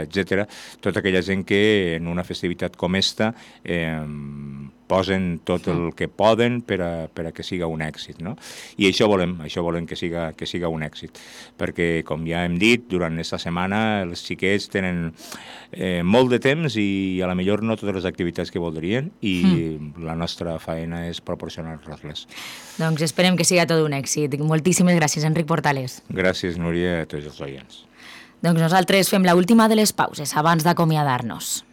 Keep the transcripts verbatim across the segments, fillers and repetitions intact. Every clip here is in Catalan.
etcètera. Tota aquella gent que en una festivitat com esta eh, posen tot el que poden per a, per a que siga un èxit, no? I això volem, això volem que siga, que siga un èxit, perquè, com ja hem dit, durant aquesta setmana els xiquets tenen eh, molt de temps i a la millor no totes les activitats que voldrien i mm. la nostra feina és proporcionar-les. Doncs esperem que siga tot un èxit. Moltíssimes gràcies, Enric Portales. Gràcies, Núria, a tots els oients. Doncs nosaltres fem l'última de les pauses abans d'acomiadar-nos.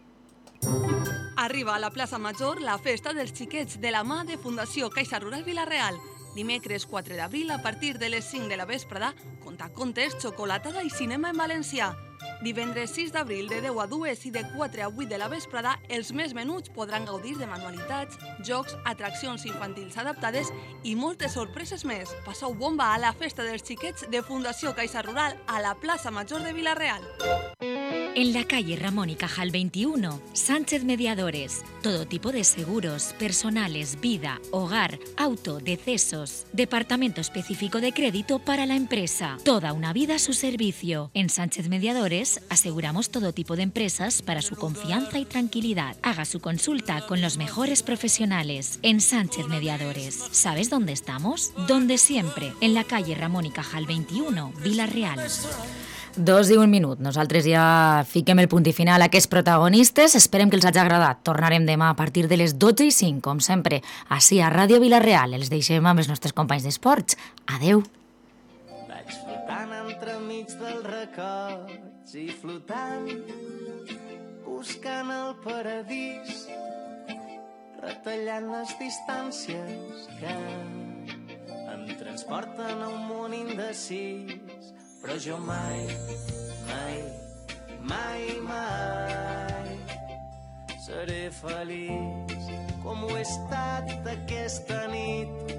Arriba a la plaça Major la festa dels xiquets de la mà de Fundació Caixa Rural Vila-real. Dimecres quatre d'abril, a partir de les cinc de la vesprada, contacontes, xocolatada i cinema en valencià. Divendres sis d'abril, de deu a dues i de quatre a vuit de la vesprada, els més menuts podran gaudir de manualitats, jocs, atraccions infantils adaptades i moltes sorpreses més. Passeu bomba a la festa dels xiquets de Fundació Caixa Rural a la plaça Major de Vila-real. En la calle Ramón y Cajal veintiuno, Sánchez Mediadores. Todo tipo de seguros, personales, vida, hogar, auto, decesos. Departamento específico de crédito para la empresa. Toda una vida a su servicio. En Sánchez Mediadores aseguramos todo tipo de empresas para su confianza y tranquilidad. Haga su consulta con los mejores profesionales. En Sánchez Mediadores. ¿Sabes dónde estamos? Donde siempre. En la calle Ramón y Cajal veintiuno, Vila-real. Dos i un minut. Nosaltres ja fiquem el punt i final a aquests protagonistes. Esperem que els hagi agradat. Tornarem demà a partir de les dotze i cinc, com sempre, ací a Ràdio Vila-real. Els deixem amb els nostres companys d'esports. Adeu. Vaig flotant entremig dels records i flotant, buscant el paradís, retallant les distàncies que em transporten a un món indecis. Però jo mai, mai, mai, mai seré feliç com ho he estat aquesta nit.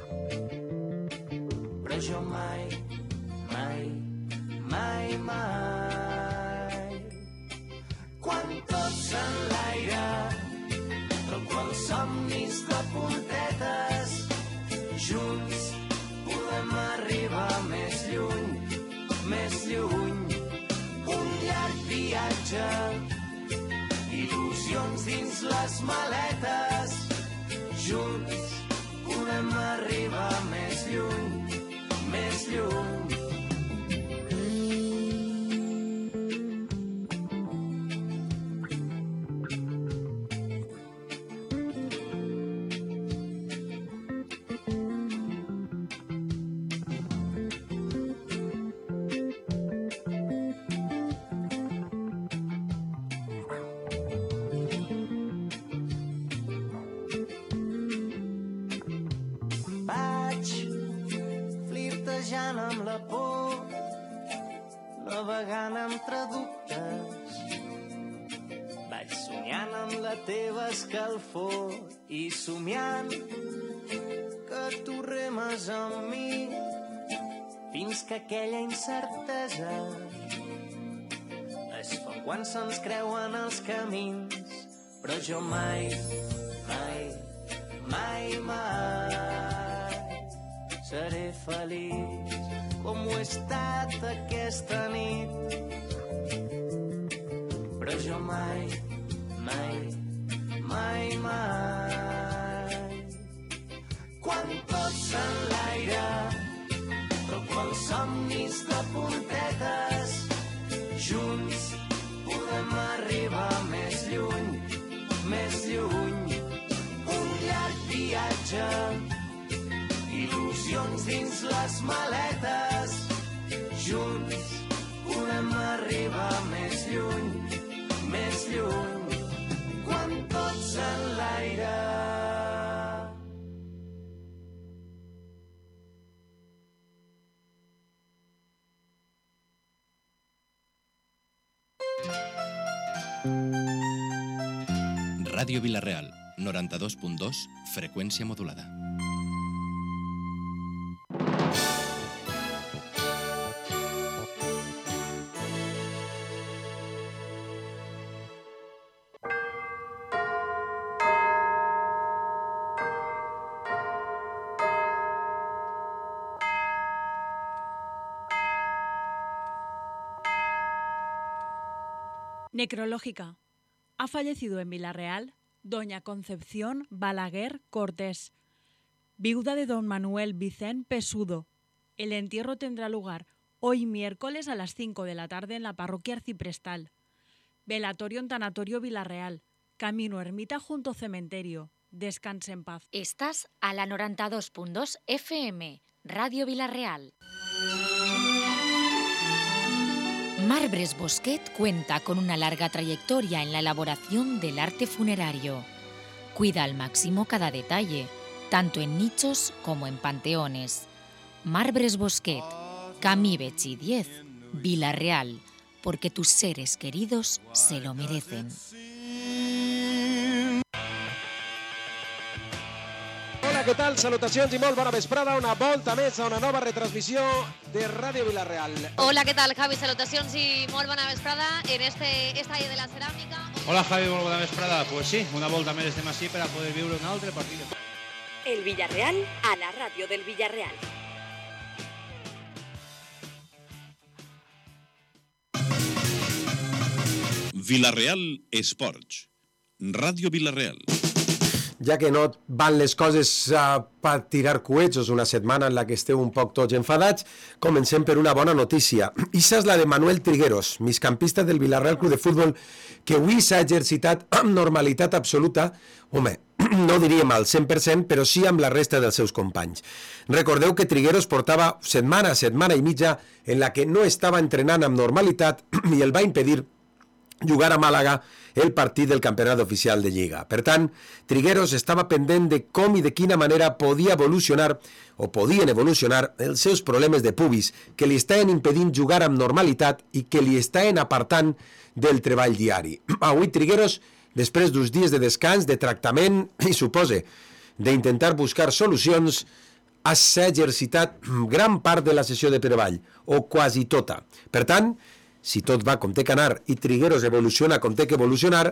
Però jo mai, mai, mai, mai, quan tot s'enlaira, tot quals somnis de puntetes, junts podem arribar més lluny, més lluny, un llarg viatge, il·lusions dins les maletes, junts podem arribar més lluny, més lluny. Amb la por, navegant entre dubtes, vaig somiant amb la teva escalfor i somiant que tu remes amb mi fins que aquella incertesa es fa quan se'ns creuen els camins. Però jo mai, mai, mai, mai seré feliç com ho he estat aquesta nit. Però jo mai, mai, mai, mai, quan tot s'enlaira, tot quals somnis de puntetes, junts podem arribar més lluny, més lluny, un llarg viatge, il·lusions dins les maletes, junts podem arribar més lluny, més lluny, quan tot s'enlaira. Ràdio Vila-real, noranta-dos punt dos, freqüència modulada. Necrológica. Ha fallecido en Villarreal doña Concepción Balaguer Cortés, viuda de don Manuel Vicent Pesudo. El entierro tendrá lugar hoy miércoles a las cinco de la tarde en la parroquia arciprestal. Velatorio en Tanatorio Villarreal, camino ermita junto cementerio. Descanse en paz. Estás a la noventa y dos punto dos F M, Radio Villarreal. Marbres Bosquet cuenta con una larga trayectoria en la elaboración del arte funerario. Cuida al máximo cada detalle, tanto en nichos como en panteones. Marbres Bosquet, Camí Betxí diez, Villarreal, porque tus seres queridos se lo merecen. Hola, què tal? Salutacions i molt bona vesprada. Una volta més a una nova retransmissió de Ràdio Villarreal. Hola, què tal, Javi? Salutacions i molt bona vesprada en este estadi de la ceràmica. Hola, Javi, molt bona vesprada. Pues sí, una volta més estem així per a poder viure un altre partit. El Villarreal a la ràdio del Villarreal. Villarreal Esports. Ràdio Villarreal. Ja que no van les coses uh, per tirar coets, una setmana en la que esteu un poc tots enfadats, comencem per una bona notícia. Issa és la de Manuel Trigueros, migcampista del Villarreal Club de Futbol, que avui s'ha exercitat amb normalitat absoluta, home, no diríem al cent per cent, però sí amb la resta dels seus companys. Recordeu que Trigueros portava setmana, setmana i mitja, en la que no estava entrenant amb normalitat i el va impedir jugar a Màlaga el partit del campionat oficial de Lliga. Per tant, Trigueros estava pendent de com i de quina manera podia evolucionar o podien evolucionar els seus problemes de pubis que li estaven impedint jugar amb normalitat i que li estaven apartant del treball diari. Avui Trigueros, després d'uns dies de descans, de tractament i, supose, d'intentar buscar solucions, s'ha exercitat gran part de la sessió de treball, o quasi tota. Per tant, si tot va com té que anar i Trigueros evoluciona com té que evolucionar,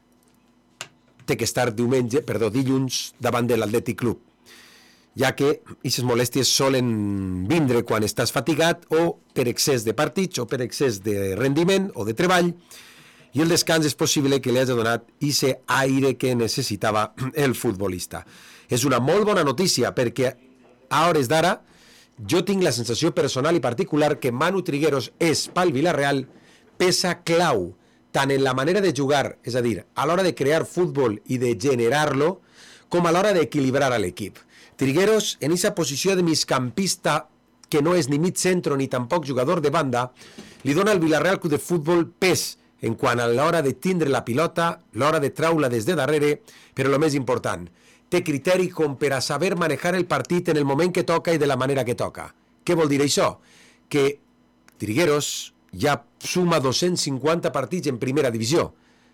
té que estar diumenge, perdó, dilluns davant de l'Atlètic Club, ja que aquestes molèsties solen vindre quan estàs fatigat o per excés de partits o per excés de rendiment o de treball, i el descans és possible que li hagi donat aquest aire que necessitava el futbolista. És una molt bona notícia perquè a hores d'ara jo tinc la sensació personal i particular que Manu Trigueros és pel Villarreal peça clau tant en la manera de jugar, és a dir, a l'hora de crear futbol i de generar-lo, com a l'hora d'equilibrar a l'equip. Trigueros, en aquesta posició de migcampista, que no és ni mig centro ni tampoc jugador de banda, li dona al Villarreal Club de Futbol pes en quant a l'hora de tindre la pilota, l'hora de traure-la des de darrere, però el més important, té criteri com per a saber manejar el partit en el moment que toca i de la manera que toca. Què vol dir això? Que Trigueros ja suma dos-cents cinquanta partits en primera divisió,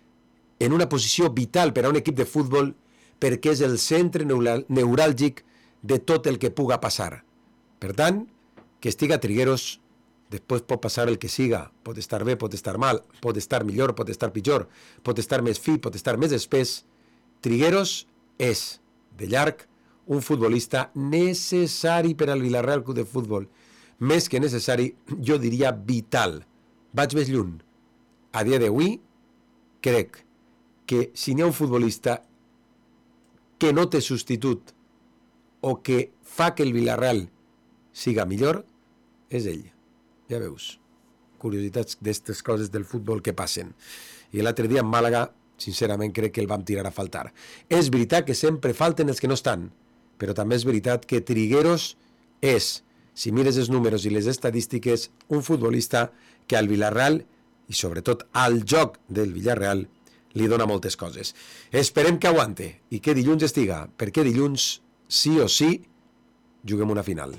en una posició vital per a un equip de futbol perquè és el centre neuràlgic de tot el que puga passar. Per tant, que estiga Trigueros, després pot passar el que siga, pot estar bé, pot estar mal, pot estar millor, pot estar pitjor, pot estar més fi, pot estar més espès. Trigueros és, de llarg, un futbolista necessari per al Villarreal Club de Futbol. Més que necessari, jo diria vital. Vaig més lluny. A dia d'avui, crec que si n'hi ha un futbolista que no té substitut o que fa que el Villarreal siga millor, és ell. Ja veus, curiositats d'aquestes coses del futbol que passen. I l'altre dia en Màlaga, sincerament crec que el vam tirar a faltar. És veritat que sempre falten els que no estan, però també és veritat que Trigueros és, si mires els números i les estadístiques, un futbolista que al Villarreal, i sobretot al joc del Villarreal, li dona moltes coses. Esperem que aguante i que dilluns estiga, perquè dilluns, sí o sí, juguem una final.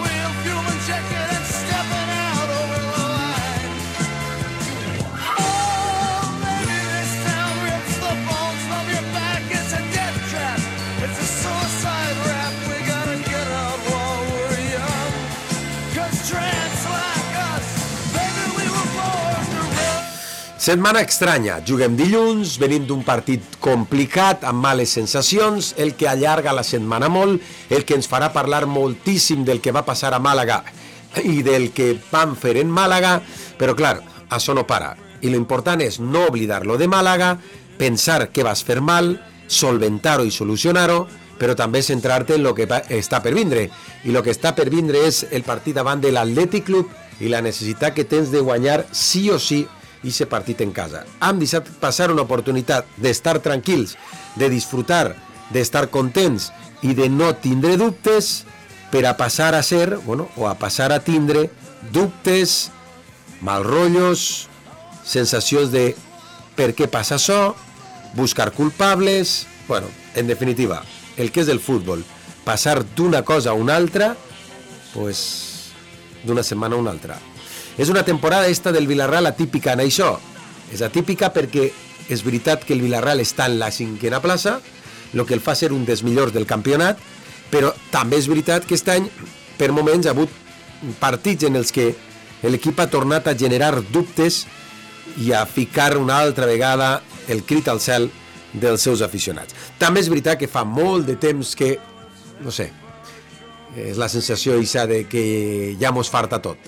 Oh! Setmana estranya, juguem dilluns, venim d'un partit complicat, amb males sensacions, el que allarga la setmana molt, el que ens farà parlar moltíssim del que va passar a Màlaga i del que van fer en Màlaga, però clar, això no para. I l'important és no oblidar-lo de Màlaga, pensar què vas fer mal, solventar-ho i solucionar-ho, però també centrar-te en el que està per vindre. I el que està per vindre és el partit davant de l'Atlètic Club i la necessitat que tens de guanyar sí o sí i ser partit en casa. Hem deixat passar una oportunitat d'estar tranquils, de disfrutar, d'estar contents i de no tindre dubtes per a passar a ser, bueno, o a passar a tindre dubtes, mal rotllos, sensacions de per què passa això, buscar culpables, bueno, en definitiva, el que és el futbol, passar d'una cosa a una altra, pues, d'una setmana a una altra. És una temporada esta del Villarreal atípica en això. És atípica perquè és veritat que el Villarreal està en la cinquena plaça, el que el fa ser un dels millors del campionat, però també és veritat que aquest any, per moments, ha hagut partits en els que l'equip ha tornat a generar dubtes i a ficar una altra vegada el crit al cel dels seus aficionats. També és veritat que fa molt de temps que, no sé, és la sensació eixa de que ja mos farta tot.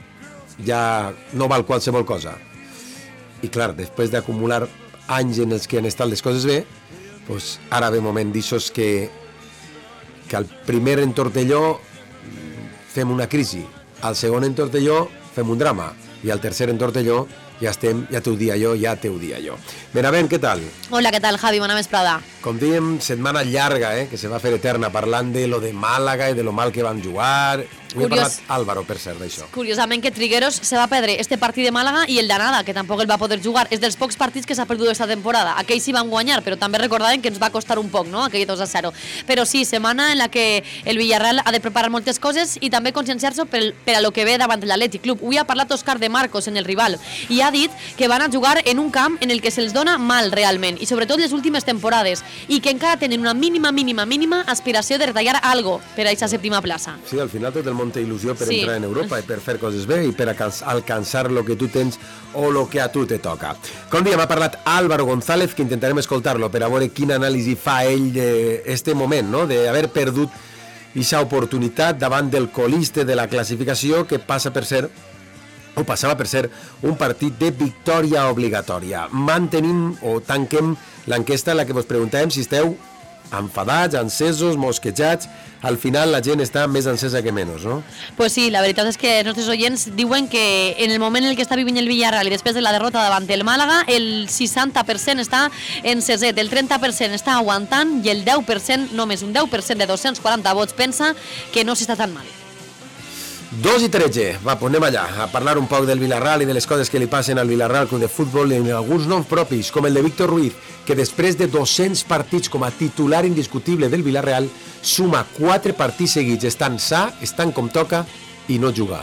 Ja no val qualsevol cosa. I clar, després d'acumular anys en els que han estat les coses bé, pues ara ve moment d'aixòs que, que al primer entortelló fem una crisi, al segon entortelló fem un drama, i al tercer entortelló ja estem, ja t'ho dia jo, ja t'ho dia jo. Benavent, què tal? Hola, què tal, Javi? Bona vesprada. Com dèiem, setmana llarga, eh, que se va fer eterna, parlant de lo de Màlaga i de lo mal que van jugar. Avui ha parlat Álvaro, per cert, d'això. Curiosament que Trigueros se va perdre este partit de Màlaga i el d'anada, que tampoc el va poder jugar. És dels pocs partits que s'ha perdut aquesta temporada. Aquells sí van guanyar, però també recordaven que ens va costar un poc, no?, aquell dos a zero. Però sí, setmana en la que el Villarreal ha de preparar moltes coses i també conscienciar-se per, per a lo que ve davant de l'Atlètic Club. Avui ha parlat Òscar de Marcos en el rival i ha dit que van a jugar en un camp en el que se'ls dona mal realment, i sobretot les últimes temporades, i que encara tenen una mínima, mínima, mínima aspiració de retallar algo per a aquesta sèptima plaça. Sí, al final tot el món té il·lusió per sí. entrar en Europa i per fer coses bé i per alcançar lo que tu tens o lo que a tu te toca. Com dèiem, ha parlat Álvaro González, que intentarem escoltar-lo per a veure quina anàlisi fa ell d'este moment, no?, d'haver perdut aquesta oportunitat davant del colista de la classificació, que passa per ser o passava per ser un partit de victòria obligatòria. Mantenim o tanquem l'enquesta en la que vos preguntàvem si esteu enfadats, encesos, mosquejats. Al final la gent està més encesa que menys, no? Pues sí, la veritat és que els nostres oients diuen que en el moment en el que està vivint el Villarreal i després de la derrota davant el Màlaga, el seixanta per cent està enceset, el trenta per cent està aguantant i el deu per cent, només un deu per cent de dos-cents quaranta vots, pensa que no s'està tan mal. dos i tretze, va, pues anem allà a parlar un poc del Villarreal i de les coses que li passen al Villarreal Club de Futbol, en alguns noms propis, com el de Víctor Ruiz, que després de dos-cents partits com a titular indiscutible del Villarreal, suma quatre partits seguits, estan sa, estan com toca i no juga.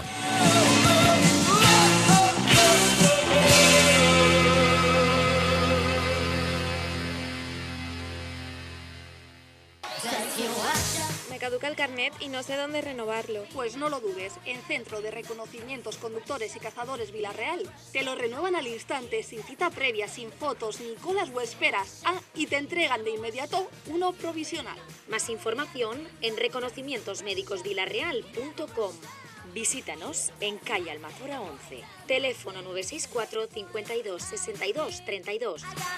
Caduca el carnet y no sé dónde renovarlo. Pues no lo dudes, en Centro de Reconocimientos Conductores y Cazadores Villarreal te lo renuevan al instante, sin cita previa, sin fotos, ni colas o esperas. Ah, y te entregan de inmediato uno provisional. Más información en reconocimientos médicos villarreal punto com. Visítanos en calle Almazora once. Teléfono nueve seis cuatro, cincuenta y dos, sesenta y dos, treinta y dos.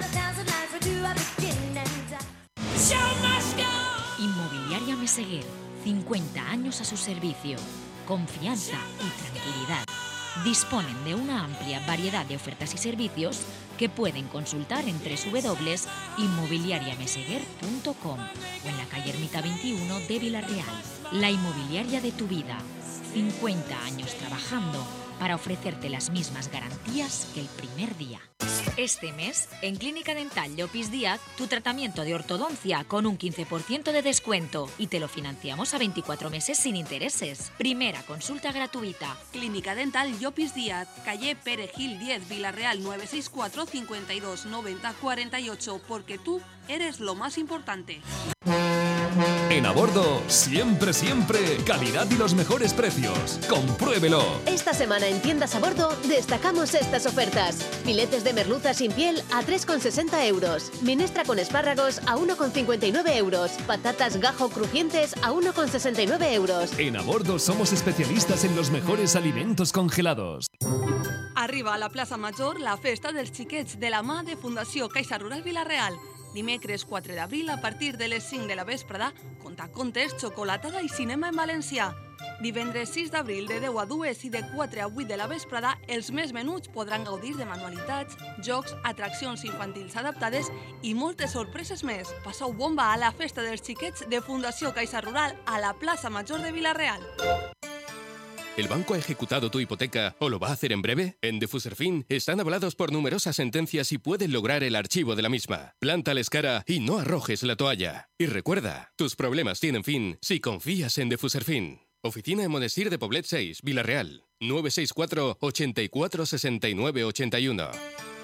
Inmobiliaria Meseguer, cincuenta años a su servicio. Confianza y tranquilidad. Disponen de una amplia variedad de ofertas y servicios que pueden consultar en doble u doble u doble u punto inmobiliaria meseguer punto com o en la calle Ermita veintiuno de Villarreal. La inmobiliaria de tu vida. cincuenta años trabajando para ofrecerte las mismas garantías que el primer día. Este mes, en Clínica Dental Llopis Díaz, tu tratamiento de ortodoncia con un quince por ciento de descuento y te lo financiamos a veinticuatro meses sin intereses. Primera consulta gratuita. Clínica Dental Llopis Díaz, calle Perejil diez, Villarreal nueve seis cuatro, cincuenta y dos, noventa, cuarenta y ocho, porque tú eres lo más importante. En Abordo, siempre, siempre, calidad y los mejores precios. Compruébelo. Esta semana en Tiendas Abordo destacamos estas ofertas. Filetes de merluza sin piel a tres con sesenta euros. Minestra con espárragos a uno con cincuenta y nueve euros. Patatas gajo crujientes a uno con sesenta y nueve euros. En Abordo somos especialistas en los mejores alimentos congelados. Arriba a la plaça Major la festa dels xiquets de la mà de Fundació Caixa Rural Vila-real. Dimecres quatre d'abril, a partir de les cinc de la vesprada, contacontes, xocolatada i cinema en valencià. Divendres sis d'abril, de deu a dues i de quatre a vuit de la vesprada, els més menuts podran gaudir de manualitats, jocs, atraccions infantils adaptades i moltes sorpreses més. Passeu bomba a la festa dels xiquets de Fundació Caixa Rural a la plaça Major de Vila-real. ¿El banco ha ejecutado tu hipoteca o lo va a hacer en breve? En Defuserfin están avalados por numerosas sentencias y pueden lograr el archivo de la misma. Plántales cara y no arrojes la toalla. Y recuerda, tus problemas tienen fin si confías en Defuserfin. Oficina en Monestir de Poblet seis, Vila-real. nueve seis cuatro, ochenta y cuatro, sesenta y nueve, ochenta y uno.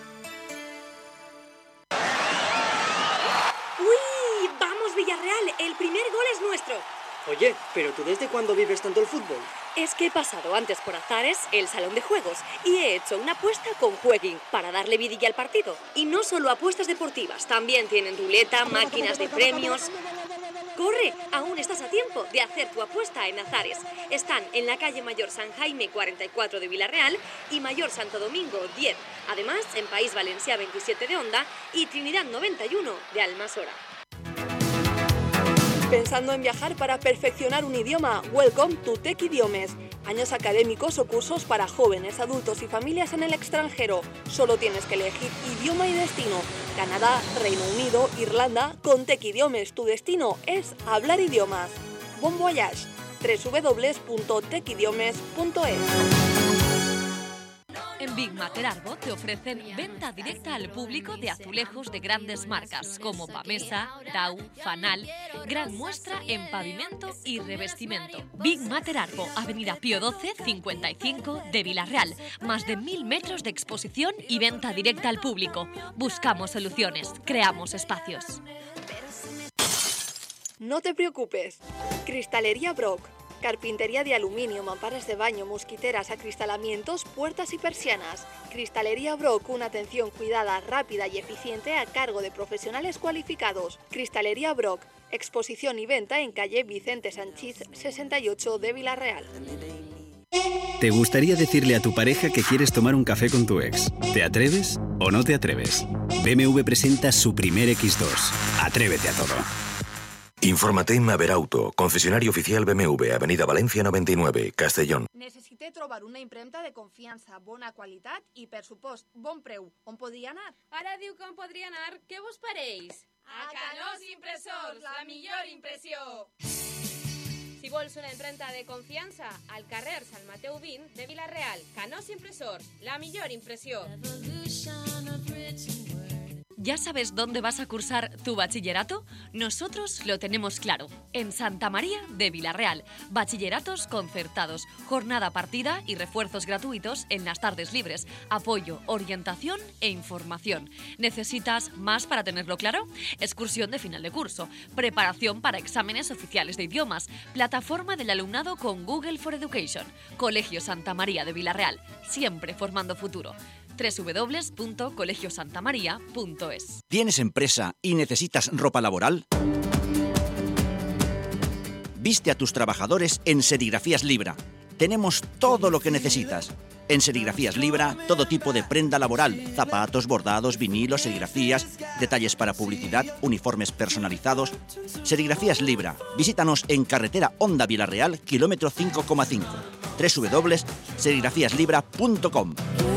¡Uy! ¡Vamos, Villarreal! El primer gol es nuestro. Oye, ¿pero tú desde cuándo vives tanto el fútbol? Es que he pasado antes por Azares, el salón de juegos, y he hecho una apuesta con Jueguin para darle vidilla al partido. Y no solo apuestas deportivas, también tienen ruleta, máquinas de premios. ¡Corre! Aún estás a tiempo de hacer tu apuesta en Azares. Están en la calle Mayor San Jaime cuarenta y cuatro de Vila-real y Mayor Santo Domingo diez. Además, en País Valencià veintisiete de Onda y Trinidad noventa y uno de Almasora. Pensando en viajar para perfeccionar un idioma, welcome to Tech Idiomes. Años académicos o cursos para jóvenes, adultos y familias en el extranjero. Solo tienes que elegir idioma y destino. Canadá, Reino Unido, Irlanda. Con Tech Idiomes tu destino es hablar idiomas. Bon voyage. doble u doble u doble u punto tech idiomes punto es. En Big Mater Arbo te ofrecen venta directa al público de azulejos de grandes marcas como Pamesa, Dau, Fanal, gran muestra en pavimento y revestimiento. Big Mater Arbo, Avenida Pío doce, cincuenta y cinco de Vila-real. Más de mil metros de exposición y venta directa al público. Buscamos soluciones, creamos espacios. No te preocupes. Cristalería Brock. Carpintería de aluminio, mamparas de baño, mosquiteras, acristalamientos, puertas y persianas. Cristalería Brock, una atención cuidada, rápida y eficiente a cargo de profesionales cualificados. Cristalería Brock, exposición y venta en calle Vicente Sanchís sesenta y ocho de Vila-real. ¿Te gustaría decirle a tu pareja que quieres tomar un café con tu ex? ¿Te atreves o no te atreves? B M W presenta su primer equis dos. Atrévete a todo. Infórmate en Maverauto, concesionario oficial B M W, Avenida Valencia noventa y nueve, Castellón. Necessite trobar una impremta de confiança, bona qualitat i, per supost, bon preu. On podria anar? Ara diu que on podria anar. Què vos pareix? A Canós Impressors, la millor impressió. Si vols una impremta de confiança, al carrer Sant Mateu vint de Vila-real. Canós Impressors, la millor impressió. ¿Ya sabes dónde vas a cursar tu bachillerato? Nosotros lo tenemos claro. En Santa María de Vila-real. Bachilleratos concertados, jornada partida y refuerzos gratuitos en las tardes libres. Apoyo, orientación e información. ¿Necesitas más para tenerlo claro? Excursión de final de curso. Preparación para exámenes oficiales de idiomas. Plataforma del alumnado con Google for Education. Colegio Santa María de Vila-real. Siempre formando futuro. doble u doble u doble u punto colegio santa maría punto es. ¿Tienes empresa y necesitas ropa laboral? Viste a tus trabajadores en Serigrafías Libra. Tenemos todo lo que necesitas. En Serigrafías Libra, todo tipo de prenda laboral, zapatos, bordados, vinilos, serigrafías, detalles para publicidad, uniformes personalizados. Serigrafías Libra. Visítanos en carretera Honda Vila-real, kilómetro cinco coma cinco. doble u doble u doble u punto serigrafías libra punto com.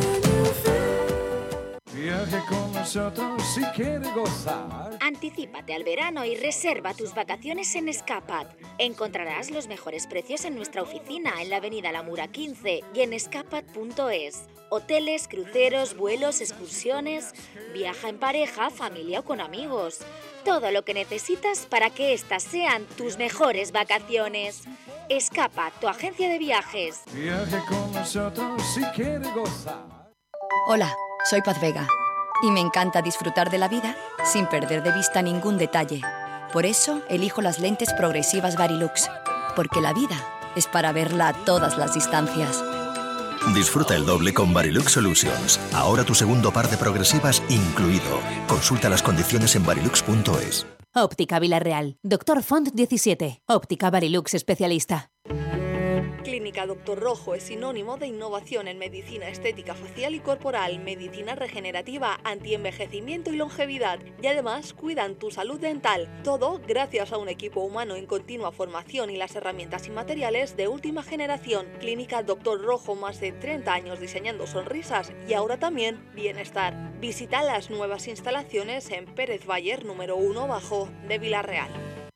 Viaje con nosotros si quiere gozar. Anticípate al verano y reserva tus vacaciones en Escapat. Encontrarás los mejores precios en nuestra oficina en la avenida La Mura quince y en escapat punto es. Hoteles, cruceros, vuelos, excursiones. Viaja en pareja, familia o con amigos. Todo lo que necesitas para que estas sean tus mejores vacaciones. Escapat, tu agencia de viajes. Viaje con nosotros si quiere gozar. Hola, soy Paz Vega y me encanta disfrutar de la vida sin perder de vista ningún detalle. Por eso elijo las lentes progresivas Varilux, porque la vida es para verla a todas las distancias. Disfruta el doble con Varilux Solutions. Ahora tu segundo par de progresivas incluido. Consulta las condiciones en varilux punto es. Óptica Villarreal. Doctor Font diecisiete. Óptica Varilux especialista. Clínica Doctor Rojo es sinónimo de innovación en medicina estética facial y corporal, medicina regenerativa, antienvejecimiento y longevidad. Y además cuidan tu salud dental. Todo gracias a un equipo humano en continua formación y las herramientas y materiales de última generación. Clínica Doctor Rojo, más de treinta años diseñando sonrisas y ahora también bienestar. Visita las nuevas instalaciones en Pérez Bayer número uno bajo de Villarreal.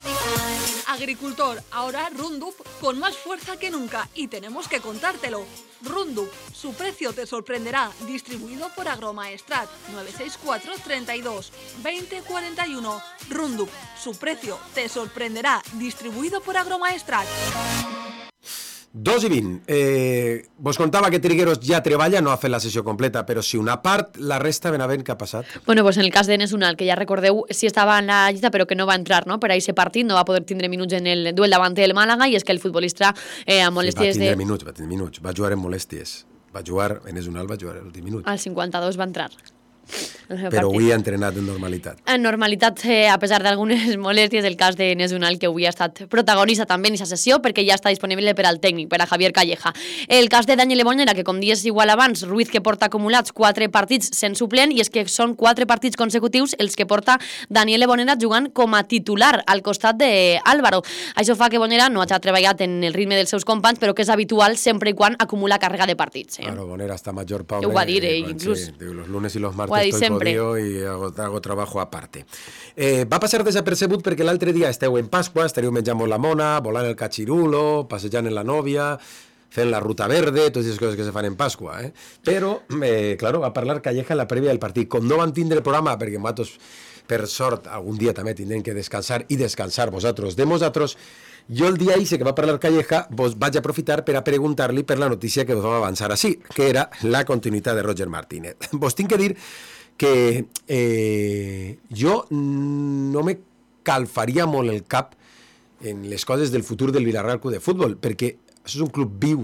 Agricultor, ahora Roundup con más fuerza que nunca y tenemos que contártelo. Roundup, su precio te sorprenderá, distribuido por Agromaestrat, nueve seis cuatro, treinta y dos, veinte cuarenta y uno. Roundup, su precio te sorprenderá, distribuido por Agromaestrat. dos i vint. Eh, vos contava que Trigueros ja treballa, no ha fet la sessió completa, però si una part, la resta ben a ben què ha passat. Bueno, pues en el cas d'Enes Unal, que ja recordeu, sí estava en la llista, però que no va entrar, no?, per a aquest partit, no va poder tindre minuts en el duel davant del Màlaga, i és que el futbolista eh, amb molèsties sí, va tindre de... minuts, va tindre minuts, va jugar en molèsties. Va jugar, Enes Unal va jugar l'últim minut. Al cinquanta-dos va entrar. Però avui ha entrenat en normalitat. En normalitat, eh, a pesar d'algunes molèsties, el cas de Enes Unal, que avui ha estat protagonista també en aquesta sessió, perquè ja està disponible per al tècnic, per a Javier Calleja. El cas de Daniel Ebonera, que com dies igual abans, Ruiz, que porta acumulats quatre partits sent suplent, i és que són quatre partits consecutius els que porta Daniel Ebonera jugant com a titular al costat d'Álvaro. Això fa que Ebonera no hagi treballat en el ritme dels seus companys, però que és habitual sempre i quan acumula càrrega de partits. Eh? Claro, Ebonera està major, Pablo. Ho va dir, eh, inclús. Sí, los lunes i los martes estoy jodido y hago, hago trabajo aparte. Eh, va passar desapercebut perquè l'altre dia esteu en Pasqua, estaríeu menjant la mona, volant el cachirulo, passejant en la nòvia, fent la ruta verde, totes les coses que se fan en Pasqua. Eh? Però, eh, claro, va parlar Calleja en la prèvia del partit. Com no van tindre el programa, perquè nosaltres, per sort, algun dia també tindrem que descansar i descansar vosaltres de nosaltres, jo el dia ese que va parlar Calleja vos vaig aprofitar per a preguntar-li per la notícia que vos vam avançar així, que era la continuïtat de Roger Martínez. Vos tinc que dir que eh, jo no me calfaria molt el cap en les coses del futur del Villarreal Club de Futbol, perquè això és un club viu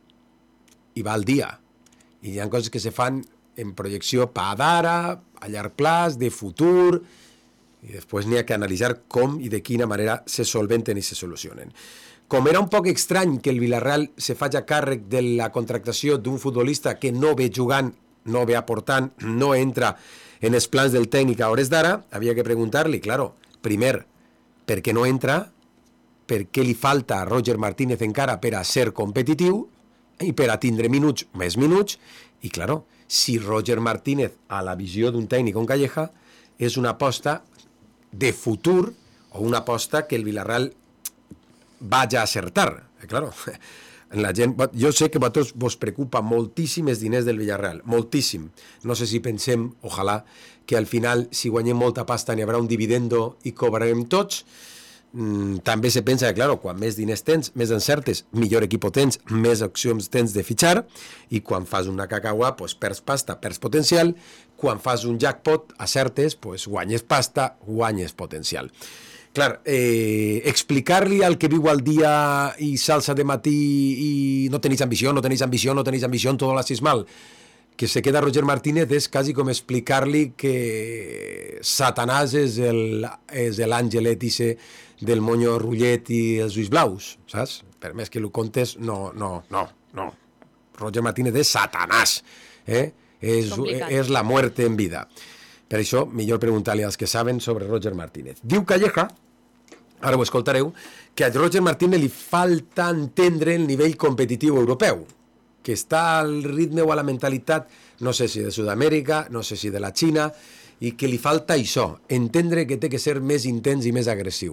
i va al dia, i hi ha coses que se fan en projecció pa d'ara, a llarg plaç, de futur, i després n'hi ha que analitzar com i de quina manera se solventen i se solucionen. Com era un poc estrany que el Villarreal se faci a càrrec de la contractació d'un futbolista que no ve jugant, no ve aportant, no entra en els plans del tècnic a hores d'ara, havia que preguntar-li, claro, primer, per què no entra, per què li falta a Roger Martínez encara per a ser competitiu i per a tindre minuts, més minuts, i claro, si Roger Martínez, a la visió d'un tècnic com Calleja, és una aposta de futur o una aposta que el Villarreal vaya a acertar. Eh, claro, la gent, jo sé que a vosaltres vos preocupa moltíssim els diners del Villarreal, moltíssim. No sé si pensem, ojalà, que al final, si guanyem molta pasta, n'hi haurà un dividendo i cobrarem tots. Mm, també se pensa que, claro, quan més diners tens, més encertes, millor equip tens, més opcions tens de fitxar, i quan fas una cacauà, pues, perds pasta, perds potencial. Quan fas un jackpot, acertes, pues, guanyes pasta, guanyes potencial. Clar, eh, explicar-li al que viu al dia i s'alça de matí i no tenéis ambició, no tenéis ambició, no tenéis ambició, tot l'hacís mal, que se queda Roger Martínez és quasi com explicar-li que Satanàs és l'àngel etice del monyo rullet i els ulls blaus, saps? Per més que ho contes, no, no, no, no. Roger Martínez és Satanàs, eh? És, és la muerte en vida. Per això, millor preguntar-li als que saben sobre Roger Martínez. Diu Calleja, ara ho escoltareu, que a Roger Martínez li falta entendre el nivell competitiu europeu, que està al ritme o a la mentalitat, no sé si de Sud-amèrica, no sé si de la Xina, i que li falta això, entendre que té que ser més intens i més agressiu.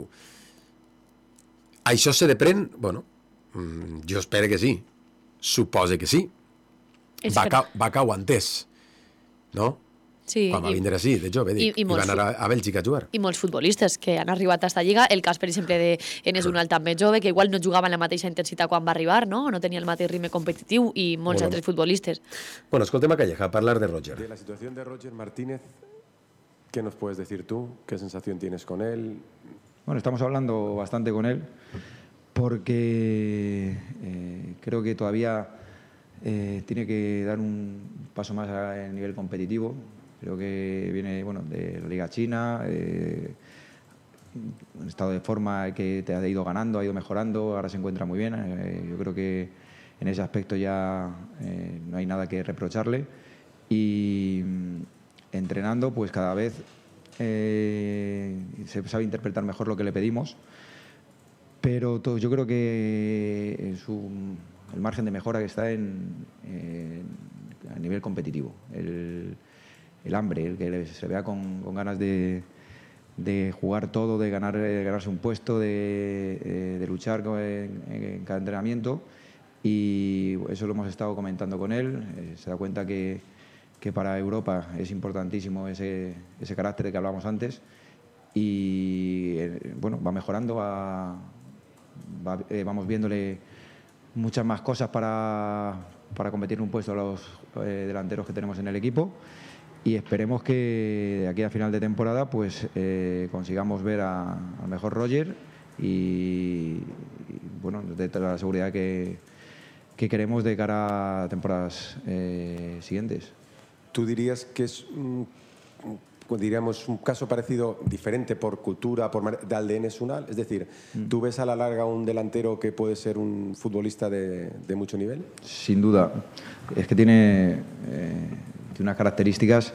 Això se depèn? Bueno, jo espero que sí. Supose que sí. Va que ho ha entès, no? Sí, quan va vindre així, de jove, dic, i, i, i va anar a, a Bèlgica a jugar. I molts futbolistes que han arribat a esta lliga, el cas, per exemple, d'Enes Unal també jove, que igual no jugava en la mateixa intensitat quan va arribar, no? No tenia el mateix ritme competitiu, i molts bueno, altres futbolistes. Bueno, escoltem a Calleja, a parlar de Roger. De la situación de Roger Martínez, ¿qué nos puedes decir tú? ¿Qué sensación tienes con él? Bueno, estamos hablando bastante con él porque eh, creo que todavía eh, tiene que dar un paso más a nivel competitivo. Creo que viene bueno, de la Liga China, eh, un estado de forma que te ha ido ganando, ha ido mejorando, ahora se encuentra muy bien. Eh, yo creo que en ese aspecto ya eh, no hay nada que reprocharle. Y entrenando, pues cada vez eh, se sabe interpretar mejor lo que le pedimos, pero todo, yo creo que su, el margen de mejora que está en, en, a nivel competitivo, el, el hambre, el que se vea con, con ganas de, de jugar todo, de, ganar, de ganarse un puesto, de, de luchar en, en cada entrenamiento, y eso lo hemos estado comentando con él. Eh, se da cuenta que que para Europa es importantísimo ese, ese carácter de que hablábamos antes, y eh, bueno, va mejorando, va, va, eh, vamos viéndole muchas más cosas para, para competir en un puesto a los eh, delanteros que tenemos en el equipo, y esperemos que de aquí a final de temporada pues eh, consigamos ver a, al mejor Roger y, y bueno, de toda la seguridad que, que queremos de cara a temporadas eh, siguientes. ¿Tú dirías que es un, diríamos, un caso parecido, diferente por cultura, por de Alde Sunal? Es decir, mm. ¿tú ves a la larga un delantero que puede ser un futbolista de, de mucho nivel? Sin duda. Es que tiene, eh, tiene unas características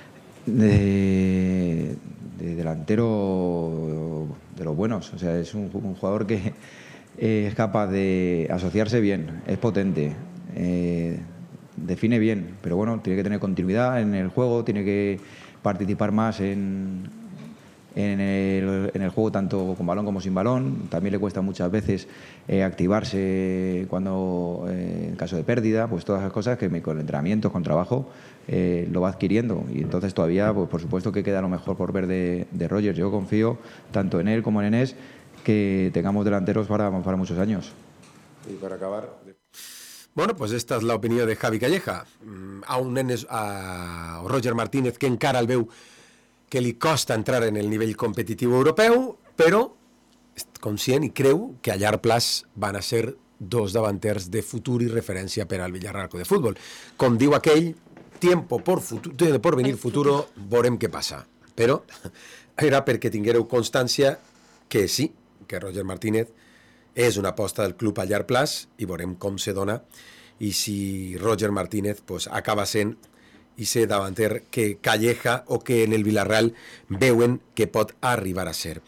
de, de delantero de los buenos. O sea, es un, un jugador que eh, es capaz de asociarse bien, es potente, eh, define bien, pero bueno, tiene que tener continuidad en el juego, tiene que participar más en, en, el, en el juego tanto con balón como sin balón. También le cuesta muchas veces eh, activarse cuando eh, en caso de pérdida, pues todas esas cosas que con entrenamientos, con trabajo eh, lo va adquiriendo, y entonces todavía pues por supuesto que queda lo mejor por ver de, de Roger. Yo confío tanto en él como en Enes que tengamos delanteros para, para muchos años. Y para acabar... Bueno, pues esta és l'opinió de Javi Calleja. A un nen, a Roger Martínez, que encara el veu que li costa entrar en el nivell competitiu europeu, però és conscient i creu que a llarg plaç van a ser dos davanters de futur i referència per al Villarreal Club de Futbol. Com diu aquell, tiempo por, futuro, por venir futuro, veurem què passa. Però era perquè tinguéreu constància que sí, que Roger Martínez és una aposta del club a llarg plaç, i veurem com se dona i si Roger Martínez pues, acaba sent i ser davanter que Calleja o que en el Villarreal veuen que pot arribar a ser.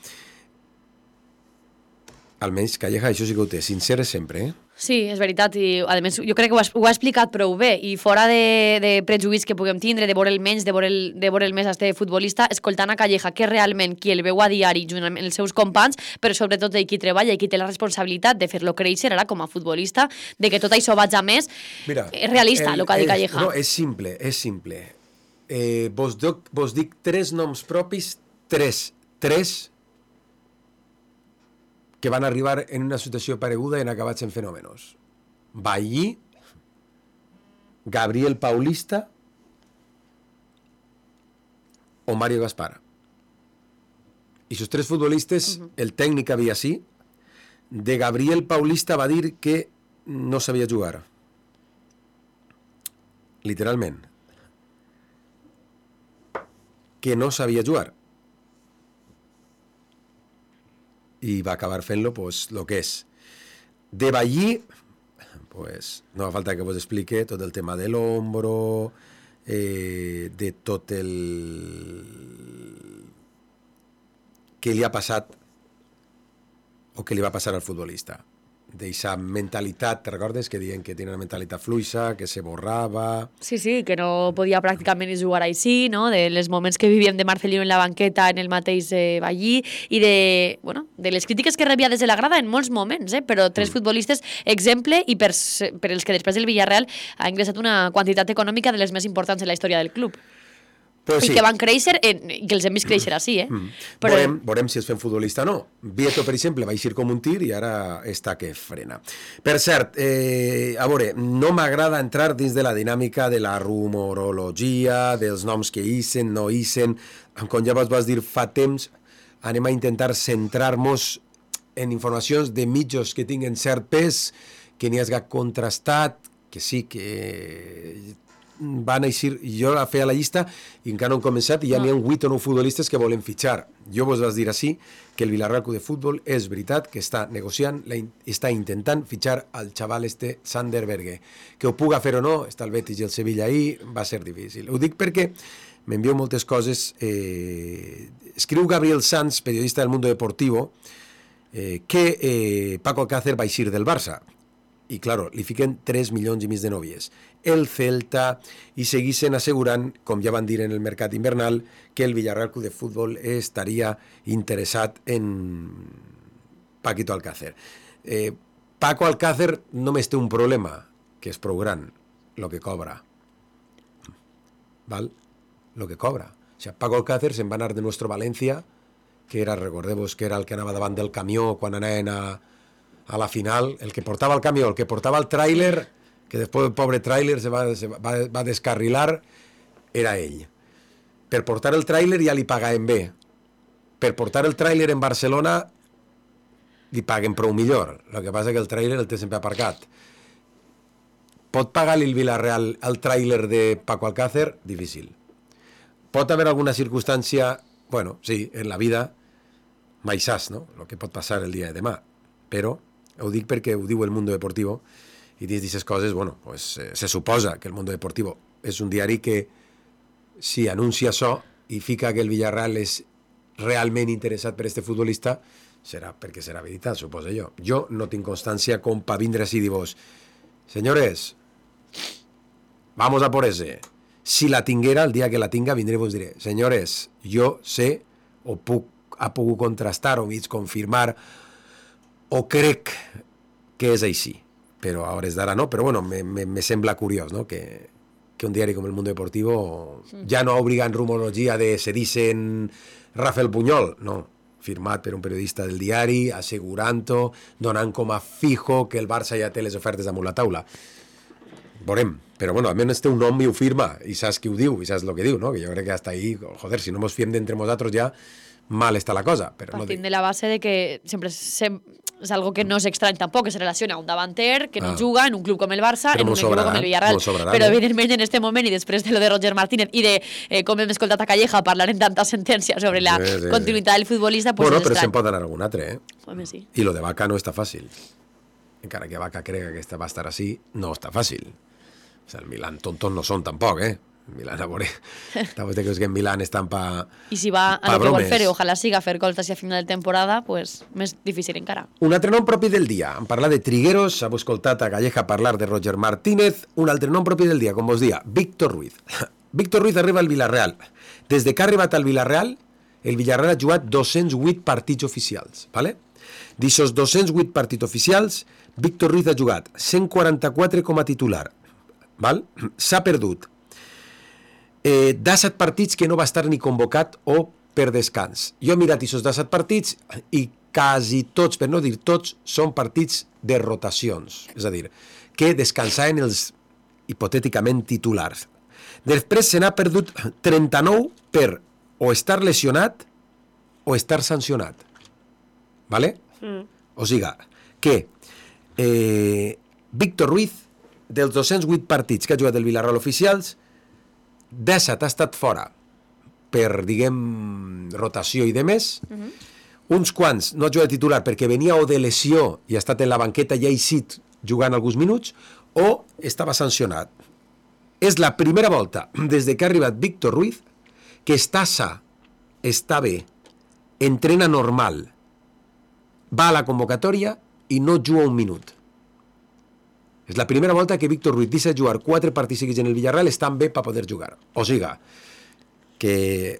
Almenys Calleja, això sí que ho té, sincer sempre, eh? Sí, és veritat, i a més jo crec que ho ha, ho ha explicat prou bé, i fora de, de prejuïts que puguem tindre, de veure el menys, de veure el, de veure el més a este futbolista, escoltant a Calleja, que realment qui el veu a diari junt amb els seus companys, però sobretot de qui treballa i qui té la responsabilitat de fer-lo créixer ara com a futbolista, de que tot això vaig a més. Mira, és realista el, el que ha dit Calleja. No, és simple, és simple. Eh, vos, doc, vos dic tres noms propis, tres, tres que van arribar en una situació pareguda i han acabat sent fenòmenos. Bailly, Gabriel Paulista o Mario Gaspar. I sus tres futbolistes, uh-huh. el tècnic havia sí, de Gabriel Paulista va dir que no sabia jugar. Literalment. Que no sabia jugar. I va acabar fent-lo pues, lo que és. De Bailly, pues, no fa falta que vos explique tot el tema de l'hombro, eh, de tot el que li ha passat o que li va passar al futbolista. D'eixa mentalitat, te recordes que diuen que tenia una mentalitat fluixa, que se borrava... Sí, sí, que no podia pràcticament jugar així, no? De les moments que vivíem de Marcelino en la banqueta en el mateix eh, Bailly, i de, bueno, de les crítiques que rebia des de la grada en molts moments, eh? Però tres mm. futbolistes exemple, i per, per els que després el Villarreal ha ingressat una quantitat econòmica de les més importants en la història del club. Pues sí. I que van créixer, en, que els hem vist créixer així, eh? Mm. Però... Veurem, veurem si es fem futbolista o no. Vieto, per exemple, va eixir com un tir i ara està que frena. Per cert, eh, a veure, no m'agrada entrar dins de la dinàmica de la rumorologia, dels noms que isen, no isen, com ja vos vas dir fa temps, anem a intentar centrar-nos en informacions de mitjos que tinguen cert pes, que n'hi hagi contrastat, que sí, que van eixir, jo la feia la llista i encara no han començat i ja no. n'hi ha vuit o nou futbolistes que volen fitxar. Jo vos vaig dir així que el Villarreal Club de Futbol és veritat que està negociant, està intentant fitxar al xaval este Sander Berge. Que ho puga fer o no, està el Betis i el Sevilla ahí, va ser difícil. Ho dic perquè m'envio moltes coses. Eh, escriu Gabriel Sanz, periodista del Mundo Deportivo, eh, que eh, Paco Alcácer va eixir del Barça. I, claro, li fiquen tres milions i mig de nòvies. El Celta, i seguissin assegurant, com ja van dir en el mercat invernal, que el Villarreal Club de Futbol estaria interessat en Paquito Alcácer. Eh, Paco Alcácer només té un problema, que és prou gran, el que cobra. Val? Lo que cobra. O sigui, Paco Alcácer se'n va anar de Nuestro València, que era, recordeu-vos, que era el que anava davant del camió quan anaven a a la final, el que portava el camió, el que portava el tràiler, que després el pobre tràiler se va, se va, va descarrilar, era ell. Per portar el tràiler ja li pagaven bé. Per portar el tràiler en Barcelona li paguen prou millor. El que passa que el tràiler el té sempre aparcat. Pot pagar-li el Villarreal el tràiler de Paco Alcácer? Difícil. Pot haver alguna circumstància, bueno, sí, en la vida mai saps, no?, el que pot passar el dia de demà. Però ho dic perquè ho diu el Mundo Deportivo i dins d'aquestes coses, bueno, pues, eh, se suposa que el Mundo Deportivo és un diari que si anuncia això i fica que el Villarreal és realment interessat per este futbolista, serà perquè serà veritat, suposo jo. Jo no tinc constància com pa vindre així i dir-vos, senyores, vamos a por ese. Si la tinguera, el dia que la tinga, vindré i vos diré, senyores, jo sé o puc, ha pogut contrastar o mig confirmar o crec que és així, però a hores d'ara no, però bueno, me, me, me sembla curiós, no?, que, que un diari com el Mundo Deportivo sí. ja no obliga en rumorologia de se dicen Rafael Puñol, no, firmat per un periodista del diari, assegurant-ho, donant com a fijo que el Barça ja té les ofertes damunt la taula. Veurem, però bueno, almenys té un nom i ho firma, i saps qui ho diu, i saps el que diu, no?, que jo crec que hasta ahí, joder, si no mos fiem d'entre nosaltres ja mal està la cosa. Però Partint no de la base de que sempre se, és algo que no és estrany tampoc, que se relaciona a un davanter que no ah. juga en un club com el Barça, però en un equip com el Villarreal. Però evidentment en este moment i després de lo de Roger Martínez i de eh, com hem escoltat a Calleja parlar en tanta sentència sobre la sí, sí, continuïtat del futbolista, pues bueno, és però estrany. se'n pot anar algun altre, eh? Home, sí. I lo de Vaca no està fàcil. Encara que Vaca crega que esta va estar així, no està fàcil. O sea, el Milan tontos no són tampoc, eh? Milán, a veure, estamos de que en Milán estan pa I si va a lo que vol fer, ojalà siga fer gols hacia final de temporada, pues més difícil encara. Un altre nom propi del dia. En parlar de Trigueros, heu escoltat a Calleja parlar de Roger Martínez. Un altre nom propi del dia, com vos dia, Víctor Ruiz. Víctor Ruiz arriba al Villarreal. Des de que ha arribat al Villarreal, el Villarreal ha jugat dos-cents vuit partits oficials, ¿vale? D'aixòs dos-cents vuit partits oficials, Víctor Ruiz ha jugat cent quaranta-quatre com a titular, val? S'ha perdut Eh, disset partits que no va estar ni convocat o per descans. Jo he mirat aquests disset partits i quasi tots, per no dir tots, són partits de rotacions. És a dir, que descansaven els hipotèticament titulars. Després se n'ha perdut trenta-nou per o estar lesionat o estar sancionat. Vale? Mm. O sigui, que eh, Víctor Ruiz, dels dos-cents vuit partits que ha jugat el Villarreal oficials, disset ha estat fora per, diguem, rotació i demés. Uh-huh. Uns quants no ha jugat titular perquè venia o de lesió i ha estat en la banqueta i ha eixit jugant alguns minuts, o estava sancionat. És la primera volta des de que ha arribat Víctor Ruiz que està sa, està bé, entrena normal, va a la convocatòria i no juga un minut. És la primera volta que Víctor Ruiz deixa jugar quatre partits seguits en el Villarreal estan bé per poder jugar. O sigui, que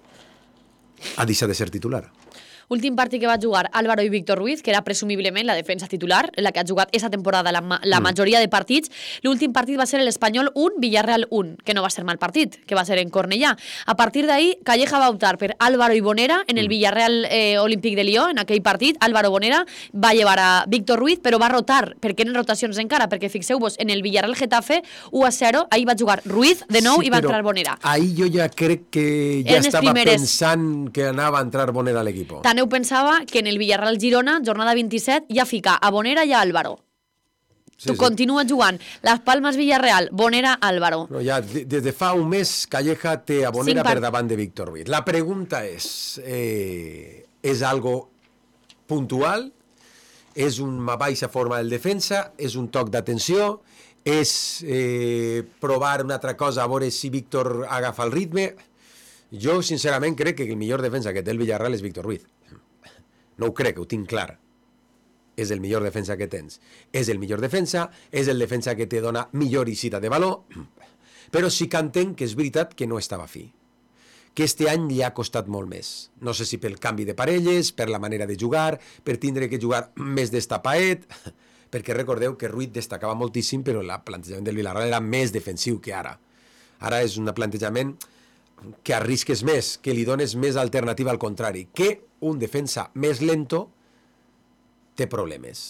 ha deixat de ser titular. Últim partit que va jugar Álvaro i Víctor Ruiz, que era presumiblement la defensa titular, la que ha jugat aquesta temporada la, la mm. majoria de partits. L'últim partit va ser l'Espanyol un, Villarreal un, que no va ser mal partit, que va ser en Cornellà. A partir d'ahí, Calleja va optar per Álvaro i Bonera en el Villarreal eh, Olímpic de Lió, en aquell partit. Álvaro Bonera va llevar a Víctor Ruiz, però va rotar. Per què en rotacions encara? Perquè fixeu-vos, en el Villarreal Getafe, u a zero, ahí va jugar Ruiz de nou sí, i va entrar Bonera. Ahí jo ja crec que ja Eren estava primeres... pensant que anava a entrar Bonera a l'equip. Tant eu pensava que en el Villarreal-Girona, jornada vint-i-set, ja fica a Bonera i a Álvaro. Sí, tu sí. Continua jugant. Las Palmas Villarreal, Bonera, Álvaro. No, ja, des de fa un mes Calleja té a Bonera par... per davant de Víctor Ruiz. La pregunta és, eh, és algo puntual? És una baixa forma del defensa? És un toc d'atenció? És eh, provar una altra cosa a veure si Víctor agafa el ritme? Jo, sincerament, crec que el millor defensa que té el Villarreal és Víctor Ruiz. No ho crec, ho tinc clar. És el millor defensa que tens. És el millor defensa, és el defensa que te dona millor eixida de valor, però sí que entenc que és veritat que no estava fi. Que este any li ha costat molt més. No sé si pel canvi de parelles, per la manera de jugar, per tindre que jugar més destapaet, perquè recordeu que Ruiz destacava moltíssim, però el plantejament del Villarreal era més defensiu que ara. Ara és un plantejament que arrisques més, que li dones més alternativa al contrari, que un defensa més lento té problemes.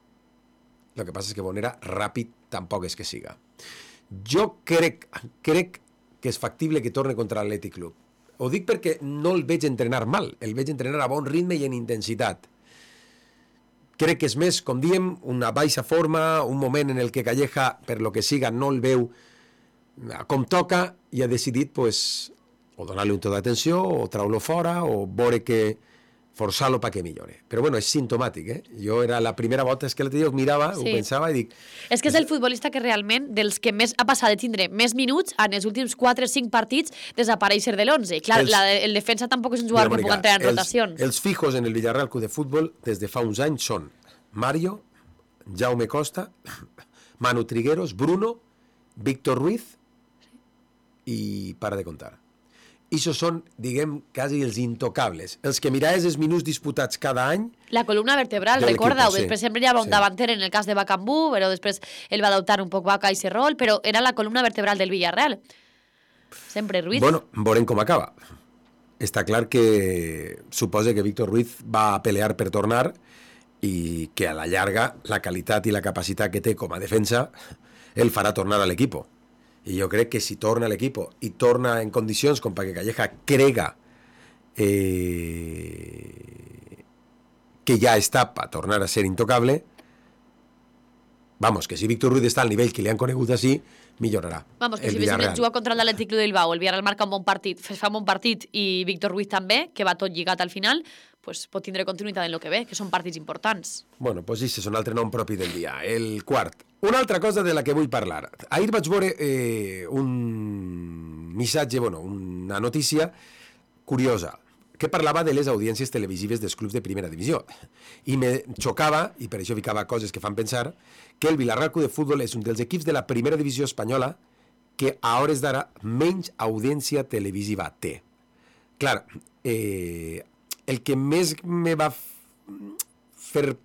El que passa és que Bonera ràpid tampoc és que siga. Jo crec, crec que és factible que torni contra l'Atlètic Club. Ho dic perquè no el veig entrenar mal, el veig entrenar a bon ritme i en intensitat. Crec que és més, com diem, una baixa forma, un moment en el que Calleja, per lo que siga, no el veu com toca i ha decidit, pues, o donar-li un to d'atenció, o trau-lo fora, o veure que forçar-lo perquè millore. Però bueno, és simptomàtic, eh? Jo era la primera volta que l'altre dia ho mirava, sí. Ho pensava i dic... És que és el futbolista que realment, dels que més ha passat de tindre més minuts, en els últims quatre o cinc partits, desaparèixer de l'onze. Clar, els, la, el defensa tampoc és un jugador que pugui entrar en rotacions. Els, els fijos en el Villarreal Club de Futbol des de fa uns anys són Mario, Jaume Costa, Manu Trigueros, Bruno, Víctor Ruiz i para de contar. I això són, diguem, quasi els intocables. Els que miraves els minuts disputats cada any... La columna vertebral, recorda-ho. Sí. Després sempre hi havia un sí. davanter en el cas de Bacambú, però després ell va adoptar un poc Vaca i ese rol, però era la columna vertebral del Villarreal. Sempre Ruiz. Bueno, veurem com acaba. Està clar que suposa que Víctor Ruiz va a pelear per tornar i que a la llarga la qualitat i la capacitat que té com a defensa el farà tornar a l'equip. I jo crec que si torna a l'equip i torna en condicions com perquè Calleja crega eh, que ja està per tornar a ser intocable, vamos, que si Víctor Ruiz està al nivell que li han conegut així, millorarà. Vamos, que si Vicente juga contra l'Atlètic Club de Bilbao, el Villarreal marca un bon partit, fa un bon partit i Víctor Ruiz també, que va tot lligat al final, pues pot tindre continuïtat en el que ve, que són partits importants. Bueno, pues això és un altre nom propi del dia, el quart. Una altra cosa de la que vull parlar. Ahir vaig veure eh, un missatge, bueno, una notícia curiosa, que parlava de les audiències televisives dels clubs de primera divisió. I me xocava, i per això ficava coses que fan pensar, que el Villarreal Club de Futbol és un dels equips de la primera divisió espanyola que a hores d'ara menys audiència televisiva té. Clar, eh, el que més me va fer...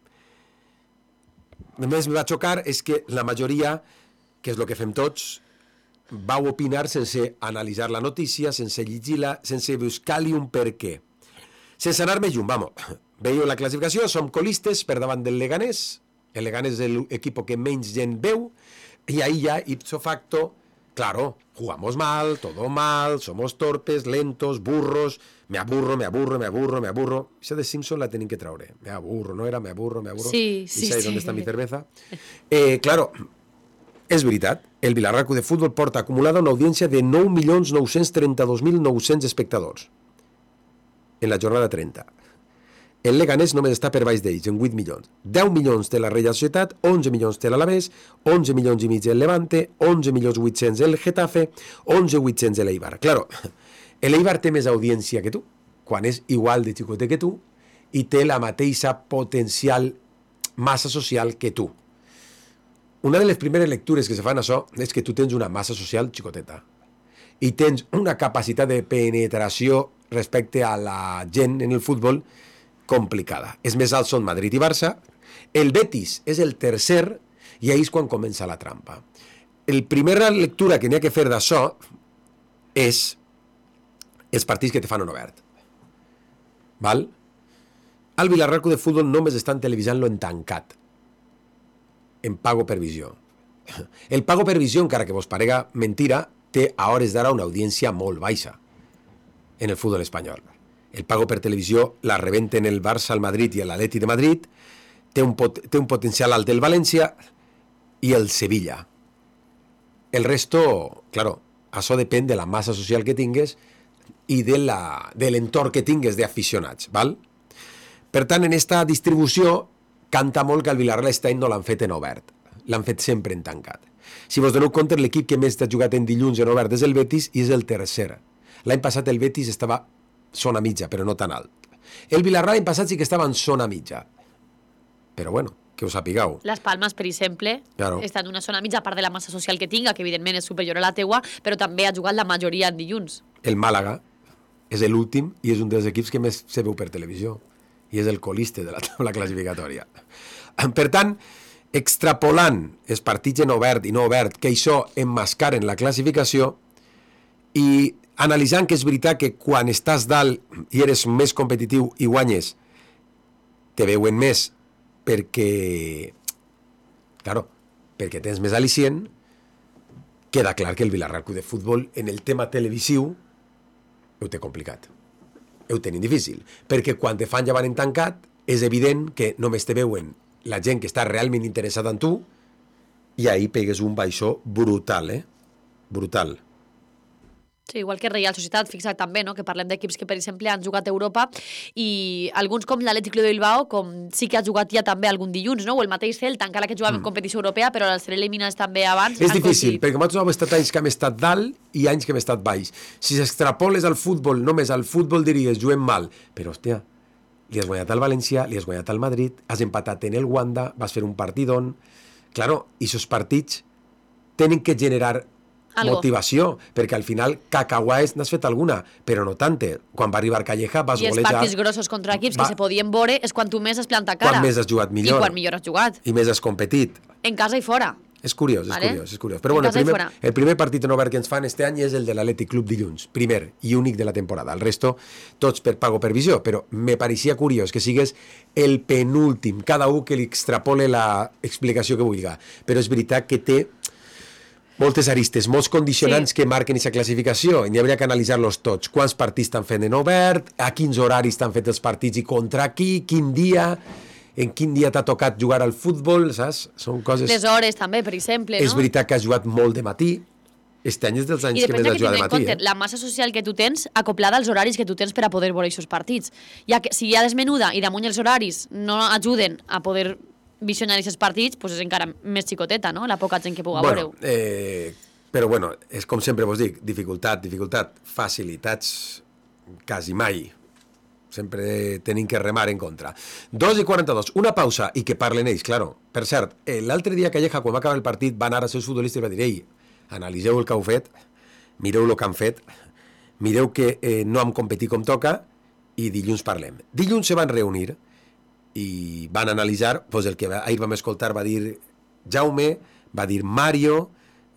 més me va xocar és que la majoria, que és el que fem tots, vau opinar sense analitzar la notícia, sense llegir-la, sense buscar-li un per què. Sense anar més lluny, vamos. Veieu la classificació, som colistes per davant del Leganés, el Leganés és l'equip que menys gent veu, i ahí ja, ipso facto, claro, jugamos mal, todo mal, somos torpes, lentos, burros, me aburro, me aburro, me aburro, me aburro. Esa de Simpson la tenéis que traure. Me aburro, ¿no era? Me aburro, me aburro. Sí, sí, ¿Y sabéis sí. dónde está mi cerveza? Eh, claro, és veritat, el Villarreal Club de Futbol porta acumulada una audiència de nou milions nou-cents trenta-dos mil nou-cents espectadors en la jornada trenta. El Leganés només està per baix d'ells, en vuit milions. deu milions té la Real Societat, onze milions té l'Alavés, onze milions i mig el Levante, onze milions vuit-cents el Getafe, onze milions vuit-cents l'Eibar. Claro, l'Eibar té més audiència que tu, quan és igual de xicote que tu, i té la mateixa potencial massa social que tu. Una de les primeres lectures que se fan això és que tu tens una massa social xicoteta i tens una capacitat de penetració respecte a la gent en el futbol complicada. És més alt són Madrid i Barça, el Betis és el tercer i ahí és quan comença la trampa. La primera lectura que n'hi ha que fer d'això és els partits que te fan en obert. Val? Al Villarreal Club de Futbol només estan televisant-lo en tancat, en pago per visió. El pago per visió, encara que vos parega mentira, té a hores d'ara una audiència molt baixa en el futbol espanyol. el pago per televisió la rebenten el Barça, el Madrid i l'Atleti de Madrid, té un, pot, té un potencial alt el València i el Sevilla. El resto, claro, això depèn de la massa social que tingues i de l'entorn que tingues d'aficionats, val? Per tant, en aquesta distribució canta molt que el Villarreal aquest any no l'han fet en obert, l'han fet sempre en tancat. Si vos doneu compte, l'equip que més ha jugat en dilluns en obert és el Betis i és el tercer. L'any passat el Betis estava zona mitja, però no tan alt. El Villarreal l'any passat sí que estava en zona mitja. Però bueno, que us sapigueu. Les Palmes, per exemple, claro. Està en una zona mitja, a part de la massa social que tinga, que evidentment és superior a la teua, però també ha jugat la majoria en dilluns. El Màlaga és l'últim i és un dels equips que més se veu per televisió. I és el coliste de la taula classificatòria. Per tant, extrapolant els partits en obert i no obert, que això emmascaren la classificació, i analitzant que és veritat que quan estàs dalt i eres més competitiu i guanyes, te veuen més perquè, claro, perquè tens més al·licient, queda clar que el Villarreal Club de Futbol en el tema televisiu ho té complicat. Ho tenen difícil, perquè quan te fan llevar en tancat és evident que només te veuen la gent que està realment interessada en tu i ahí pegues un baixó brutal, eh? Brutal. Sí, igual que Reial Societat, fixa't també, no? Que parlem d'equips que, per exemple, han jugat a Europa i alguns com l'Atlètic Club de Bilbao, com sí que ha jugat ja també algun dilluns, no? O el mateix Celta, encara que jugava mm. en competició europea, però al ser eliminats també abans... És difícil, coincidit. Perquè nosaltres hem estat anys que hem estat dalt i anys que hem estat baix. Si s'extrapoles al futbol, només al futbol diries, juguem mal. Però, hòstia, li has guanyat al València, li has guanyat al Madrid, has empatat en el Wanda, vas fer un partidon... Claro, i aquests partits tenen que generar algo. Motivació, perquè al final cacahuaes n'has fet alguna, però no tanta. Quan va arribar Calleja vas golejar... I els partits grossos contra equips va... que se podien veure és quan tu més has plantat cara. Quan més has jugat millor. I quan millor has jugat. I més has competit. En casa i fora. És curiós, és vale? curiós, és curiós. Però bueno, el primer, el primer partit en obert que ens fan este any és el de l'Atlètic Club dilluns, primer i únic de la temporada. El resto, tots per pago per visió, però me pareixia curiós que sigués el penúltim, cada un que li extrapole la explicació que vulgui. Però és veritat que té moltes aristes, molts condicionants sí. que marquen aquesta classificació, i hauria que analitzar-los tots. Quants partits estan fent en obert, a quins horaris estan fets els partits i contra qui, quin dia, en quin dia t'ha tocat jugar al futbol, saps? Són coses... Les hores també, per exemple, no? És veritat que has jugat molt de matí, este any és dels anys que més has jugat de matí. I eh? La massa social que tu tens acoplada als horaris que tu tens per a poder veure aquests partits. Ja que si hi ha desmenuda i damunt els horaris no ajuden a poder visionar aquests partits, doncs és encara més xicoteta, no? La poca gent que puga bueno, veure-ho. Eh, però bueno, és com sempre vos dic, dificultat, dificultat, facilitats, quasi mai. Sempre tenim que remar en contra. dos i quaranta-dos, una pausa i que parlen ells, claro. Per cert, eh, l'altre dia Calleja, quan va acabar el partit, van anar als seus futbolistes i va dir, ei, analiseu el que heu fet, mireu el que han fet, mireu que eh, no hem competit com toca i dilluns parlem. Dilluns se van reunir i van analitzar, doncs el que ahir vam escoltar va dir Jaume, va dir Mario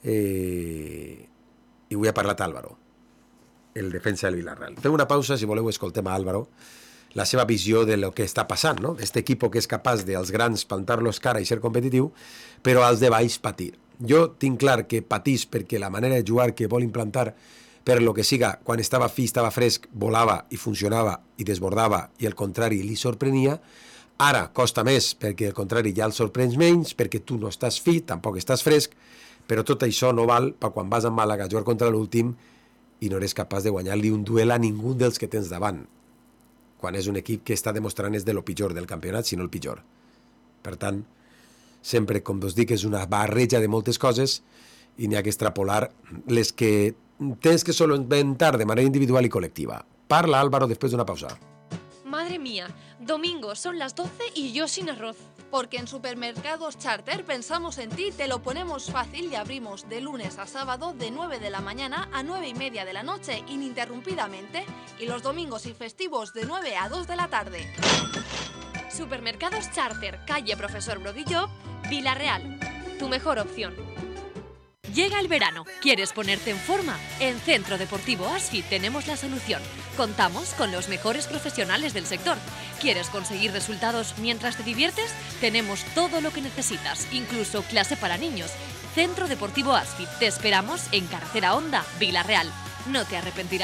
eh, i avui ha parlat Álvaro, el defensa del Villarreal. Fem una pausa, si voleu escoltem a Álvaro la seva visió de lo que està passant, no? Este equipo que és capaç dels grans plantar-los cara i ser competitiu, però als de baix patir. Jo tinc clar que patís perquè la manera de jugar que vol implantar per lo que siga, quan estava fi, estava fresc, volava i funcionava i desbordava i el contrari li sorprenia. Ara costa més perquè el contrari ja el sorprens menys, perquè tu no estàs fi, tampoc estàs fresc, però tot això no val per quan vas a Màlaga a jugar contra l'últim i no eres capaç de guanyar-li un duel a ningú dels que tens davant, quan és un equip que està demostrant és de lo pitjor del campionat, si no el pitjor. Per tant, sempre, com us dic, és una barreja de moltes coses i n'hi ha que extrapolar les que tens que solventar de manera individual i col·lectiva. Parla Álvaro després d'una pausa. Madre mía, domingo, son las doce y yo sin arroz. Porque en Supermercados Charter pensamos en ti, te lo ponemos fácil y abrimos de lunes a sábado de nueve de la mañana a nueve y media de la noche ininterrumpidamente y los domingos y festivos de nueve a dos de la tarde. Supermercados Charter, calle Profesor Brodillo, Villarreal. Tu mejor opción. Llega el verano. ¿Quieres ponerte en forma? En Centro Deportivo Asfi tenemos la solución. Contamos con los mejores profesionales del sector. ¿Quieres conseguir resultados mientras te diviertes? Tenemos todo lo que necesitas, incluso clase para niños. Centro Deportivo Asfi. Te esperamos en Carretera Honda, Villarreal. No te arrepentirás.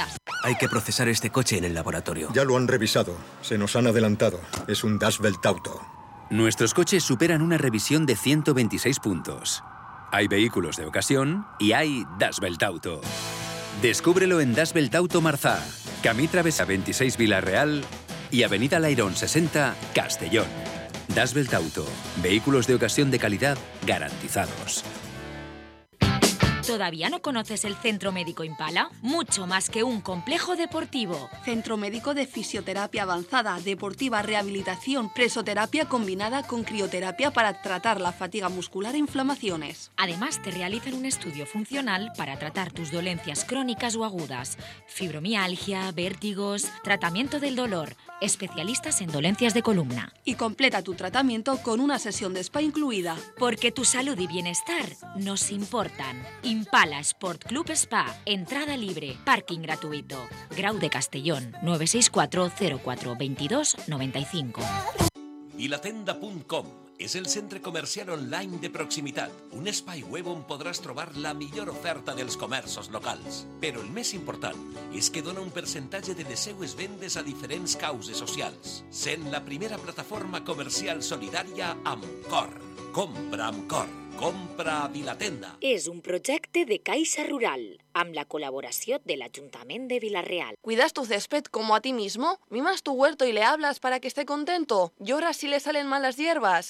Hay que procesar este coche en el laboratorio. Ya lo han revisado. Se nos han adelantado. Es un Das Welt Auto. Nuestros coches superan una revisión de ciento veintiséis puntos. Hay vehículos de ocasión y hay Das Welt Auto. Descúbrelo en Das Welt Auto Marzá, Camí Travesa veintiséis Vila-real y Avenida Lairón sesenta, Castellón. Das Welt Auto. Vehículos de ocasión de calidad garantizados. ¿Todavía no conoces el Centro Médico Impala? Mucho más que un complejo deportivo. Centro médico de fisioterapia avanzada, deportiva, rehabilitación, presoterapia combinada con crioterapia para tratar la fatiga muscular e inflamaciones. Además, te realizan un estudio funcional para tratar tus dolencias crónicas o agudas, fibromialgia, vértigos, tratamiento del dolor, especialistas en dolencias de columna. Y completa tu tratamiento con una sesión de spa incluida. Porque tu salud y bienestar nos importan. Impala Sport Club Spa, entrada libre, parking gratuito. Grau de Castellón, nueve seis cuatro cero cuatro veintidós noventa y cinco. Vilatenda punt com és el centre comercial online de proximitat, un espai web on podràs trobar la millor oferta dels comerços locals. Però el més important és que dona un percentatge de les seues vendes a diferents causes socials, sent la primera plataforma comercial solidària amb cor. Compra amb cor. Compra a Vilatenda. És un projecte de Caixa Rural, amb la colaboració de l'Ajuntament de Vila-real. ¿Cuidas tu césped como a ti mismo? ¿Mimas tu huerto y le hablas para que esté contento? ¿Lloras si le salen mal las hierbas?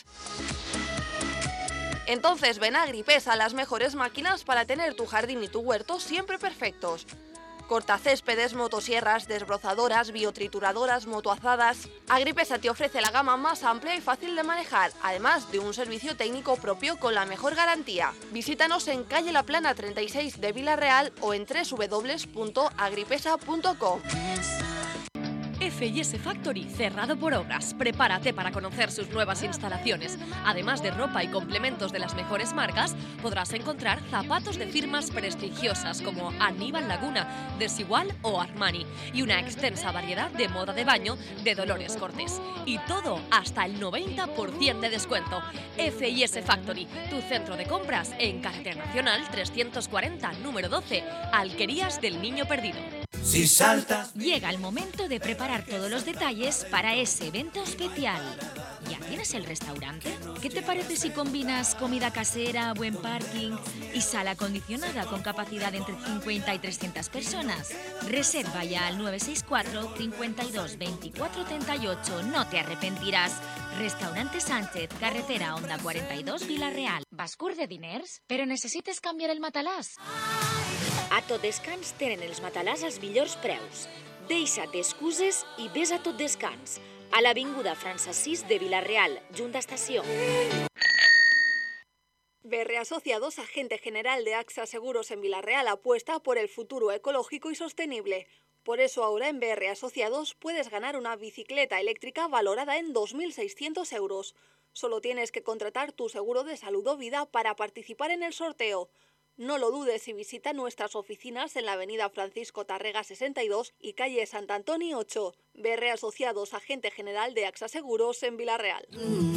Entonces ven a Agripesa, las mejores máquinas para tener tu jardín y tu huerto siempre perfectos. Cortacéspedes, motosierras, desbrozadoras, biotrituradoras, motoazadas. Agripesa te ofrece la gama más amplia y fácil de manejar, además de un servicio técnico propio con la mejor garantía. Visítanos en calle La Plana treinta y seis de Vila-real o en doble u doble u doble u punto agripesa punto com. F y S Factory, cerrado por obras. Prepárate para conocer sus nuevas instalaciones. Además de ropa y complementos de las mejores marcas, podrás encontrar zapatos de firmas prestigiosas como Aníbal Laguna, Desigual o Armani, y una extensa variedad de moda de baño de Dolores Cortés. Y todo hasta el noventa por ciento de descuento. F y S Factory, tu centro de compras en Carretera Nacional trescientos cuarenta, número doce, Alquerías del Niño Perdido. Si saltas... Llega el momento de preparar todos los detalles para ese evento especial. ¿Ya tienes el restaurante? ¿Qué te parece si combinas comida casera, buen parking y sala acondicionada con capacidad de entre cincuenta y trescientas personas? Reserva ya al nueve seis cuatro, cincuenta y dos, veinticuatro treinta y ocho. No te arrepentirás. Restaurante Sánchez, carretera Onda cuarenta y dos, Vila-real. ¿Vas curt de diners? Però necessites canviar el matalàs. A Tot Descans tenen els matalàs als millors preus. Deixa't d'excuses i ves a Tot Descans, a l'avinguda França sis de Vila-real, junt a estació. B R Asociados, agente general de AXA Seguros en Vila-real, apuesta por el futuro ecológico y sostenible. Por eso ahora en B R Asociados puedes ganar una bicicleta eléctrica valorada en dos mil seiscientos euros. Solo tienes que contratar tu seguro de salud o vida para participar en el sorteo. No lo dudes y visita nuestras oficinas en la avenida Francisco Tarrega sesenta y dos y calle Sant Antoni ocho. B R Asociados, agente general de AXA Seguros en Vila-real.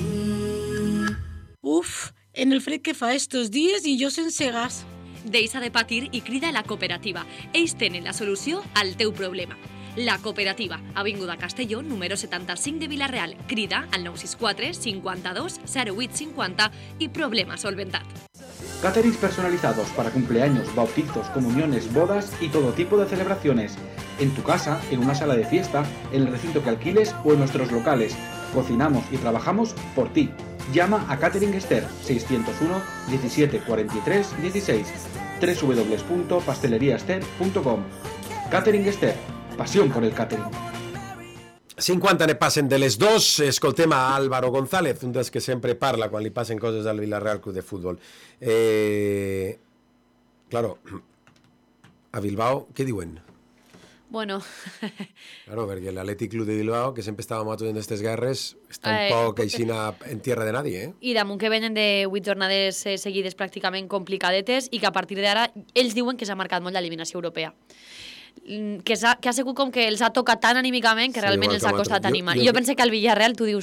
Uf, en el fred que fa estos dies i jo sense gas. Deixa de patir i crida a la cooperativa. Ells tenen la solució al teu problema. La Cooperativa, avinguda Castelló, número setanta-cinc de Vila-real. Crida al nou sis quatre, cinquanta-dos, zero vuit cinquanta i problema solventat. Caterings personalizados para cumpleaños, bautizos, comuniones, bodas y todo tipo de celebraciones. En tu casa, en una sala de fiesta, en el recinto que alquiles o en nuestros locales. Cocinamos y trabajamos por ti. Llama a Catering Esther seiscientos uno, diecisiete cuarenta y tres, dieciséis. doble u doble u doble u punto pastelería ester punto com. Catering Esther, pasión por el catering. cinquanta ne passen de les dos. Escoltem a Álvaro González, un dels que sempre parla quan li passen coses al Vila-real Club de Futbol. Eh, claro, a Bilbao, què diuen? Bueno. Claro, perquè l'Atlètic Club de Bilbao, que sempre estava matut en aquestes guerres, està un Eh, poc aixina en tierra de nadie, eh? I damunt que venen de vuit jornades eh, seguides pràcticament complicadetes i que a partir d'ara ells diuen que s'ha marcat molt l'eliminació europea. Mm, Que, ha, que ha sigut com que els ha tocat tant anímicament que Sí, realment igual els que ha amb costat altre- jo- animar. jo- Jo, jo pense que al Villarreal tu dius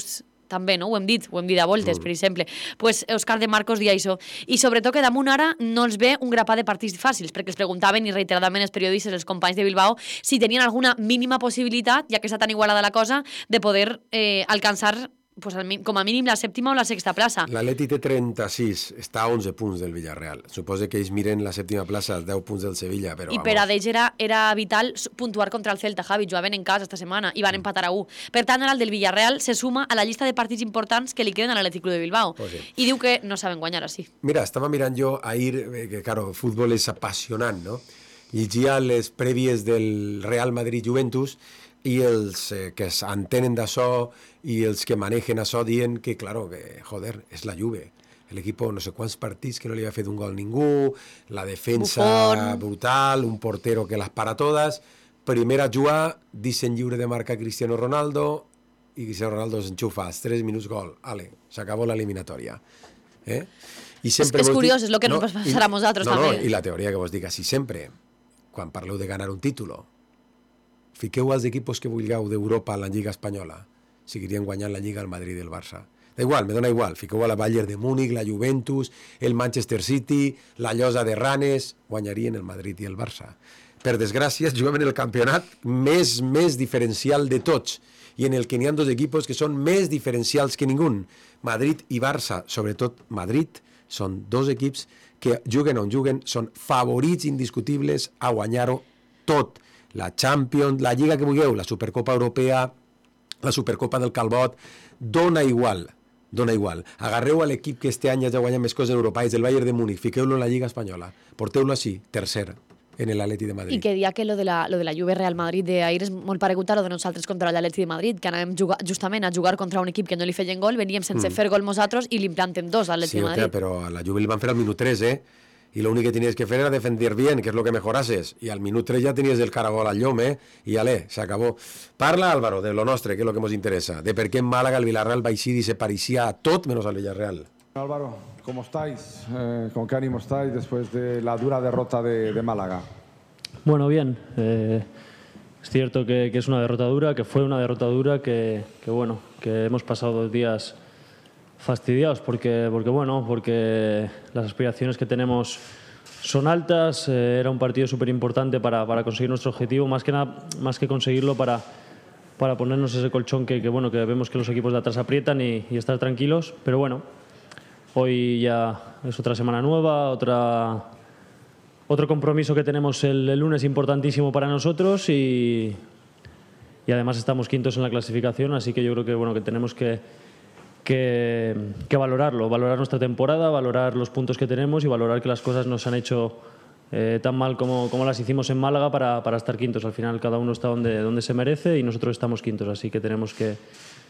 també, no? Ho hem dit, ho hem dit a voltes, mm. per exemple. Pues Òscar de Marcos dia això. I sobretot que damunt ara no els ve un grapat de partits fàcils, perquè els preguntaven i reiteradament els periodistes, els companys de Bilbao, si tenien alguna mínima possibilitat, ja que està tan igualada la cosa, de poder eh, alcançar pues, com a mínim la sèptima o la sexta plaça. L'Atleti té trenta-sis, està a onze punts del Villarreal. Suposo que ells miren la sèptima plaça, els deu punts del Sevilla, però I vamos. per a d'ells era, era vital puntuar contra el Celta, Javi, jugaven en casa esta setmana i van empatar a u. Per tant, ara el del Villarreal se suma a la llista de partits importants que li queden a l'Atlètic Club de Bilbao. Pues sí. I diu que no saben guanyar així. Mira, estava mirant jo ahir, que claro, el futbol és apassionant, no? Llegia les prèvies del Real Madrid-Juventus i els eh, que s'entenen d'això i els que manegen això dient que, claro, que, joder, és la Juve. L'equip no sé quants partits que no li havia fet un gol ningú, la defensa Bufón. brutal, un portero que les para totes. Primera jugar, disseny lliure de marca Cristiano Ronaldo i Cristiano Ronaldo s'enxufa, als tres minuts gol. Ale, s'acabó l'eliminatòria. Eh? I sempre és és curiós, dic, és el que no, ens passarà a nosaltres no, també. No, i la teoria que vos dic així sempre, quan parleu de ganar un títol, fiqueu als equipos que vulgueu d'Europa a la Lliga Espanyola, seguirien guanyant la Lliga al Madrid i el Barça. Da igual, me dona igual, fiqueu a la Bayern de Múnich, la Juventus, el Manchester City, la Llosa de Ranes, guanyarien el Madrid i el Barça. Per desgràcia, juguem en el campionat més, més diferencial de tots, i en el que n'hi ha dos equipos que són més diferencials que ningú. Madrid i Barça, sobretot Madrid, són dos equips que juguen on juguen, són favorits indiscutibles a guanyar-ho tot. La Champions, la Lliga que vulgueu, la Supercopa Europea, la Supercopa del Calbot, dona igual, dona igual. Agarreu a l'equip que este any ja guanya més coses en Europa, és el Bayern de Múnich, fiqueu-lo en la Lliga Espanyola, porteu-lo així, tercer, en l'Atleti de Madrid. I que dia que lo de la, lo de la Juve Real Madrid d'ahir és molt paregut a lo de nosaltres contra l'Atleti de Madrid, que anàvem jugar, justament a jugar contra un equip que no li feien gol, veníem sense mm. fer gol nosaltres i li implantem dos a l'Atleti sí, de Madrid. Sí, però a la Juve li van fer al minut tres, eh? Y lo único que tenías que hacer era defender bien, que es lo que mejorases. Y al minuto tres ya tenías el caragol al llom, eh? Y ale, se acabó. Parla, Álvaro, de lo nostre, que es lo que nos interesa. De per qué en Málaga el Villarreal va y se parecía a tot menos al Villarreal. Álvaro, ¿cómo estáis? Eh, ¿Con qué ánimo estáis después de la dura derrota de, de Málaga? Bueno, bien. Eh, es cierto que, que es una derrota dura, que fue una derrota dura, que, que bueno, que hemos pasado dos días fastidiados porque, porque bueno, porque las aspiraciones que tenemos son altas, eh, era un partido súper importante para, para conseguir nuestro objetivo, más que nada, más que conseguirlo para, para ponernos ese colchón que, que, bueno, que vemos que los equipos de atrás aprietan y, y estar tranquilos, pero bueno, hoy ya es otra semana nueva, otra, otro compromiso que tenemos el, el lunes importantísimo para nosotros y, y además estamos quintos en la clasificación, así que yo creo que, bueno, que tenemos que Que, que valorarlo, valorar nuestra temporada, valorar los puntos que tenemos y valorar que las cosas nos han hecho eh, tan mal como, como las hicimos en Málaga para, para estar quintos. Al final cada uno está donde, donde se merece y nosotros estamos quintos, así que tenemos que,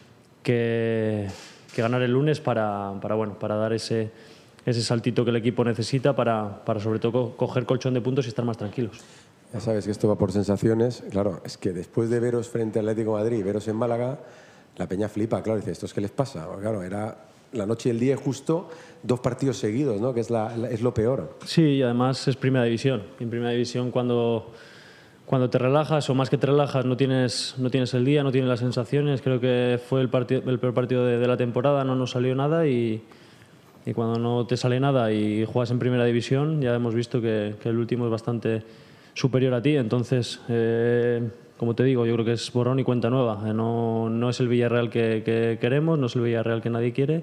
que, que ganar el lunes para, para, bueno, para dar ese, ese saltito que el equipo necesita para, para sobre todo coger colchón de puntos y estar más tranquilos. Ya sabes que esto va por sensaciones. Claro, es que después de veros frente al Atlético de Madrid y veros en Málaga, la peña flipa, claro, dice, ¿esto es qué les pasa? Porque, claro, era la noche y el día justo dos partidos seguidos, ¿no? Que es, la, la, es lo peor. Sí, y además es primera división. En primera división cuando, cuando te relajas, o más que te relajas, no tienes, no tienes el día, no tienes las sensaciones. Creo que fue el, partido, el peor partido de, de la temporada, no nos salió nada y, y cuando no te sale nada y juegas en primera división, ya hemos visto que, que el último es bastante superior a ti. Entonces, eh, como te digo, yo creo que es borrón y cuenta nueva. No, no es el Villarreal que, que queremos, no es el Villarreal que nadie quiere.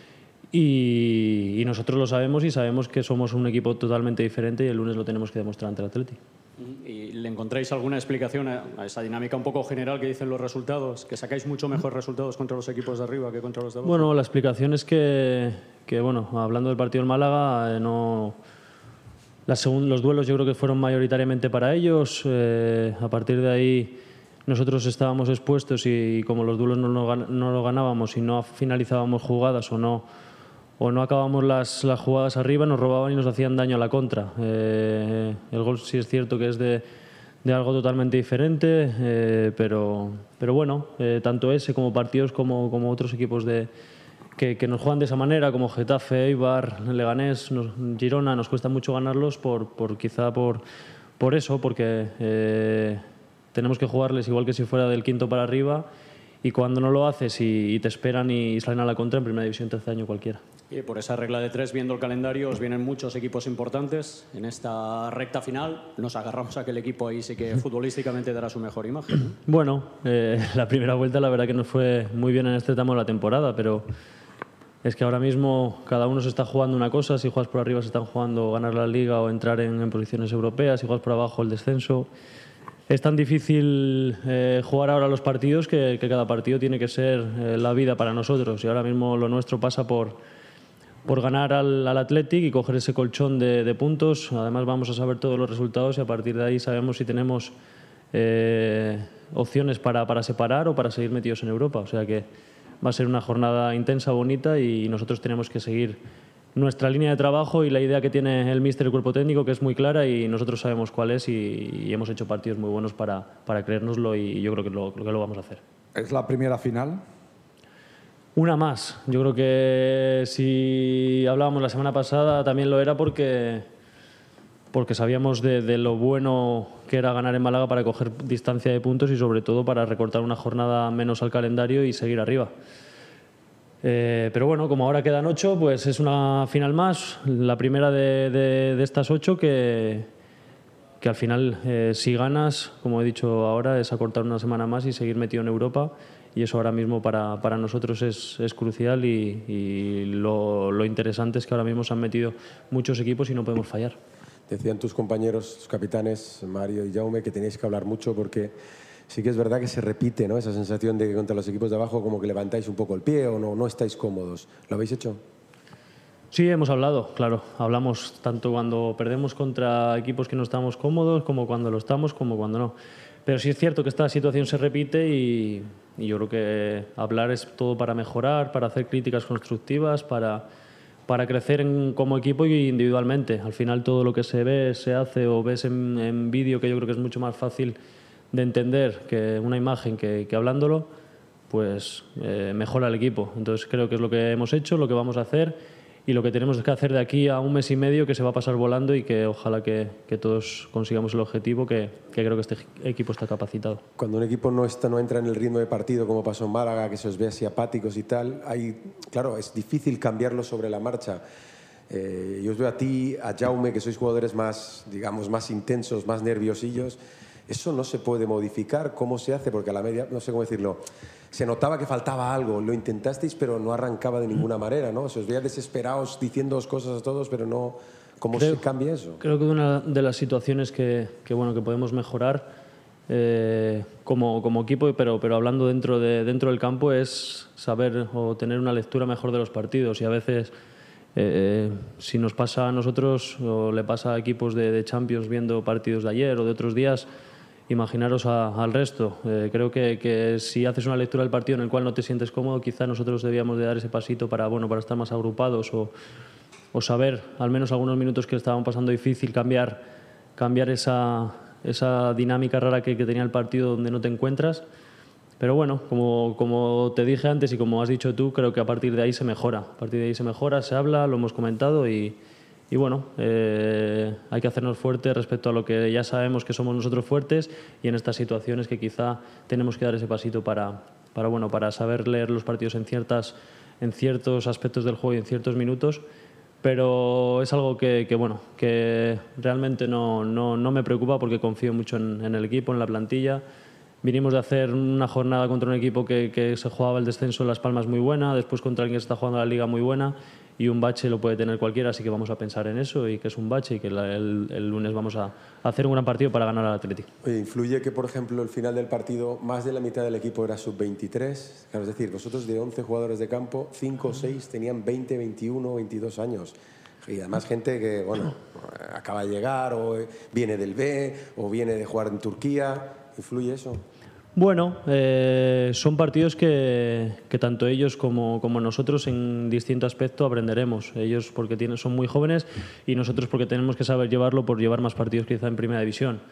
Y, y nosotros lo sabemos y sabemos que somos un equipo totalmente diferente y el lunes lo tenemos que demostrar ante el Atleti. ¿Y le encontráis alguna explicación a, a esa dinámica un poco general que dicen los resultados? ¿Que sacáis mucho mejores resultados contra los equipos de arriba que contra los de abajo? Bueno, la explicación es que, que bueno, hablando del partido en Málaga, eh, no... La segun, los duelos yo creo que fueron mayoritariamente para ellos. Eh, a partir de ahí nosotros estábamos expuestos y como los duelos no lo, no lo ganábamos y no finalizábamos jugadas o no, o no acabábamos las, las jugadas arriba, nos robaban y nos hacían daño a la contra. Eh, el gol sí es cierto que es de, de algo totalmente diferente, eh, pero, pero bueno, eh, tanto ese como partidos como, como otros equipos de... Que, que nos juegan de esa manera, como Getafe, Eibar, Leganés, nos, Girona, nos cuesta mucho ganarlos por, por quizá por, por eso, porque eh, tenemos que jugarles igual que si fuera del quinto para arriba y cuando no lo haces y, y te esperan y salen a la contra, en primera división te hace daño cualquiera. Y por esa regla de tres, viendo el calendario, os vienen muchos equipos importantes. En esta recta final nos agarramos a que el equipo ahí sí que futbolísticamente dará su mejor imagen, ¿no? Bueno, eh, la primera vuelta la verdad que nos fue muy bien en este tramo de la temporada, pero es que ahora mismo cada uno se está jugando una cosa. Si juegas por arriba se están jugando ganar la Liga o entrar en, en posiciones europeas. Si juegas por abajo el descenso. Es tan difícil eh, jugar ahora los partidos que, que cada partido tiene que ser eh, la vida para nosotros. Y ahora mismo lo nuestro pasa por... por ganar al, al Athletic y coger ese colchón de, de puntos. Además vamos a saber todos los resultados y a partir de ahí sabemos si tenemos eh, opciones para, para separar o para seguir metidos en Europa. O sea que va a ser una jornada intensa, bonita, y nosotros tenemos que seguir nuestra línea de trabajo y la idea que tiene el míster y el cuerpo técnico, que es muy clara, y nosotros sabemos cuál es, y, y hemos hecho partidos muy buenos para, para creérnoslo, y yo creo que lo, que lo vamos a hacer. ¿Es la primera final? Una más. Yo creo que si hablábamos la semana pasada también lo era porque, porque sabíamos de, de lo bueno que era ganar en Málaga para coger distancia de puntos y sobre todo para recortar una jornada menos al calendario y seguir arriba. Eh, pero bueno, como ahora quedan ocho, pues es una final más, la primera de, de, de estas ocho que, que al final eh, si ganas, como he dicho ahora, es acortar una semana más y seguir metido en Europa. Y eso ahora mismo para, para nosotros es, es crucial y, y lo, lo interesante es que ahora mismo se han metido muchos equipos y no podemos fallar. Decían tus compañeros, tus capitanes, Mario y Jaume, que tenéis que hablar mucho porque sí que es verdad que se repite, ¿no?, esa sensación de que contra los equipos de abajo como que levantáis un poco el pie o no, no estáis cómodos. ¿Lo habéis hecho? Sí, hemos hablado, claro. Hablamos tanto cuando perdemos contra equipos que no estamos cómodos como cuando lo estamos, como cuando no. Pero sí es cierto que esta situación se repite y, y yo creo que hablar es todo para mejorar, para hacer críticas constructivas, para, para crecer en, como equipo y individualmente. Al final todo lo que se ve, se hace o ves en, en vídeo, que yo creo que es mucho más fácil de entender que una imagen que, que hablándolo, pues eh, mejora el equipo. Entonces creo que es lo que hemos hecho, lo que vamos a hacer y lo que tenemos que hacer de aquí a un mes y medio, que se va a pasar volando y que ojalá que, que todos consigamos el objetivo, que, que creo que este equipo está capacitado. Cuando un equipo no, está, no entra en el ritmo de partido, como pasó en Málaga, que se os ve así apáticos y tal, hay, claro, es difícil cambiarlo sobre la marcha. Eh, yo os veo a ti, a Jaume, que sois jugadores más, digamos, más intensos, más nerviosillos. Eso no se puede modificar. ¿Cómo se hace? Porque a la media, no sé cómo decirlo, se notaba que faltaba algo. Lo intentasteis, pero no arrancaba de ninguna manera, ¿no? Se os veía desesperados diciéndoos cosas a todos, pero no... ¿Cómo creo, se cambia eso? Creo que una de las situaciones que, que, bueno, que podemos mejorar eh, como, como equipo, pero, pero hablando dentro, de, dentro del campo, es saber o tener una lectura mejor de los partidos. Y a veces, eh, si nos pasa a nosotros o le pasa a equipos de, de Champions viendo partidos de ayer o de otros días, imaginaros a, al resto. Eh, creo que, que si haces una lectura del partido en el cual no te sientes cómodo, quizá nosotros debíamos de dar ese pasito para, bueno, para estar más agrupados o, o saber, al menos algunos minutos que estaban pasando difícil, cambiar, cambiar esa, esa dinámica rara que, que tenía el partido donde no te encuentras. Pero bueno, como, como te dije antes y como has dicho tú, creo que a partir de ahí se mejora. A partir de ahí se mejora, se habla, lo hemos comentado y... Y bueno, eh, hay que hacernos fuertes respecto a lo que ya sabemos que somos nosotros fuertes y en estas situaciones que quizá tenemos que dar ese pasito para, para, bueno, para saber leer los partidos en, ciertas, en ciertos aspectos del juego y en ciertos minutos. Pero es algo que, que, bueno, que realmente no, no, no me preocupa porque confío mucho en, en el equipo, en la plantilla. Vinimos de hacer una jornada contra un equipo que, que se jugaba el descenso en Las Palmas muy buena, después contra alguien que se está jugando la Liga muy buena y un bache lo puede tener cualquiera, así que vamos a pensar en eso y que es un bache y que la, el, el lunes vamos a, a hacer un gran partido para ganar al Athletic. Oye, ¿influye que, por ejemplo, el final del partido más de la mitad del equipo era sub veintitrés? Claro, es decir, vosotros de once jugadores de campo, cinco o seis tenían veinte, veintiuno, veintidós años. Y además gente que, bueno, acaba de llegar o viene del B o viene de jugar en Turquía. ¿Influye eso? Bueno, eh, son partidos que, que tanto ellos como, como nosotros en distinto aspecto aprenderemos. Ellos porque tienen, son muy jóvenes y nosotros porque tenemos que saber llevarlo por llevar más partidos quizá en Primera División.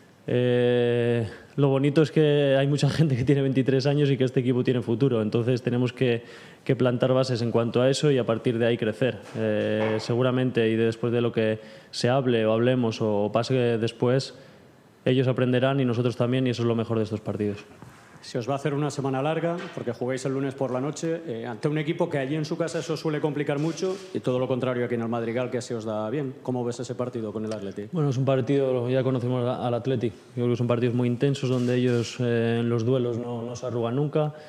Eh, lo bonito es que hay mucha gente que tiene veintitrés años y que este equipo tiene futuro, entonces tenemos que, que plantar bases en cuanto a eso y a partir de ahí crecer. Eh, seguramente y después de lo que se hable o hablemos o pase después, ellos aprenderán y nosotros también, y eso es lo mejor de estos partidos. Se os va a hacer una semana larga porque jugáis el lunes por la noche eh, ante un equipo que allí en su casa eso suele complicar mucho y todo lo contrario aquí en el Madrigal, que se os da bien. ¿Cómo ves ese partido con el Atleti? Bueno, es un partido, ya conocemos al Atleti. Yo creo que son partidos muy intensos donde ellos eh, en los duelos no, no se arrugan nunca.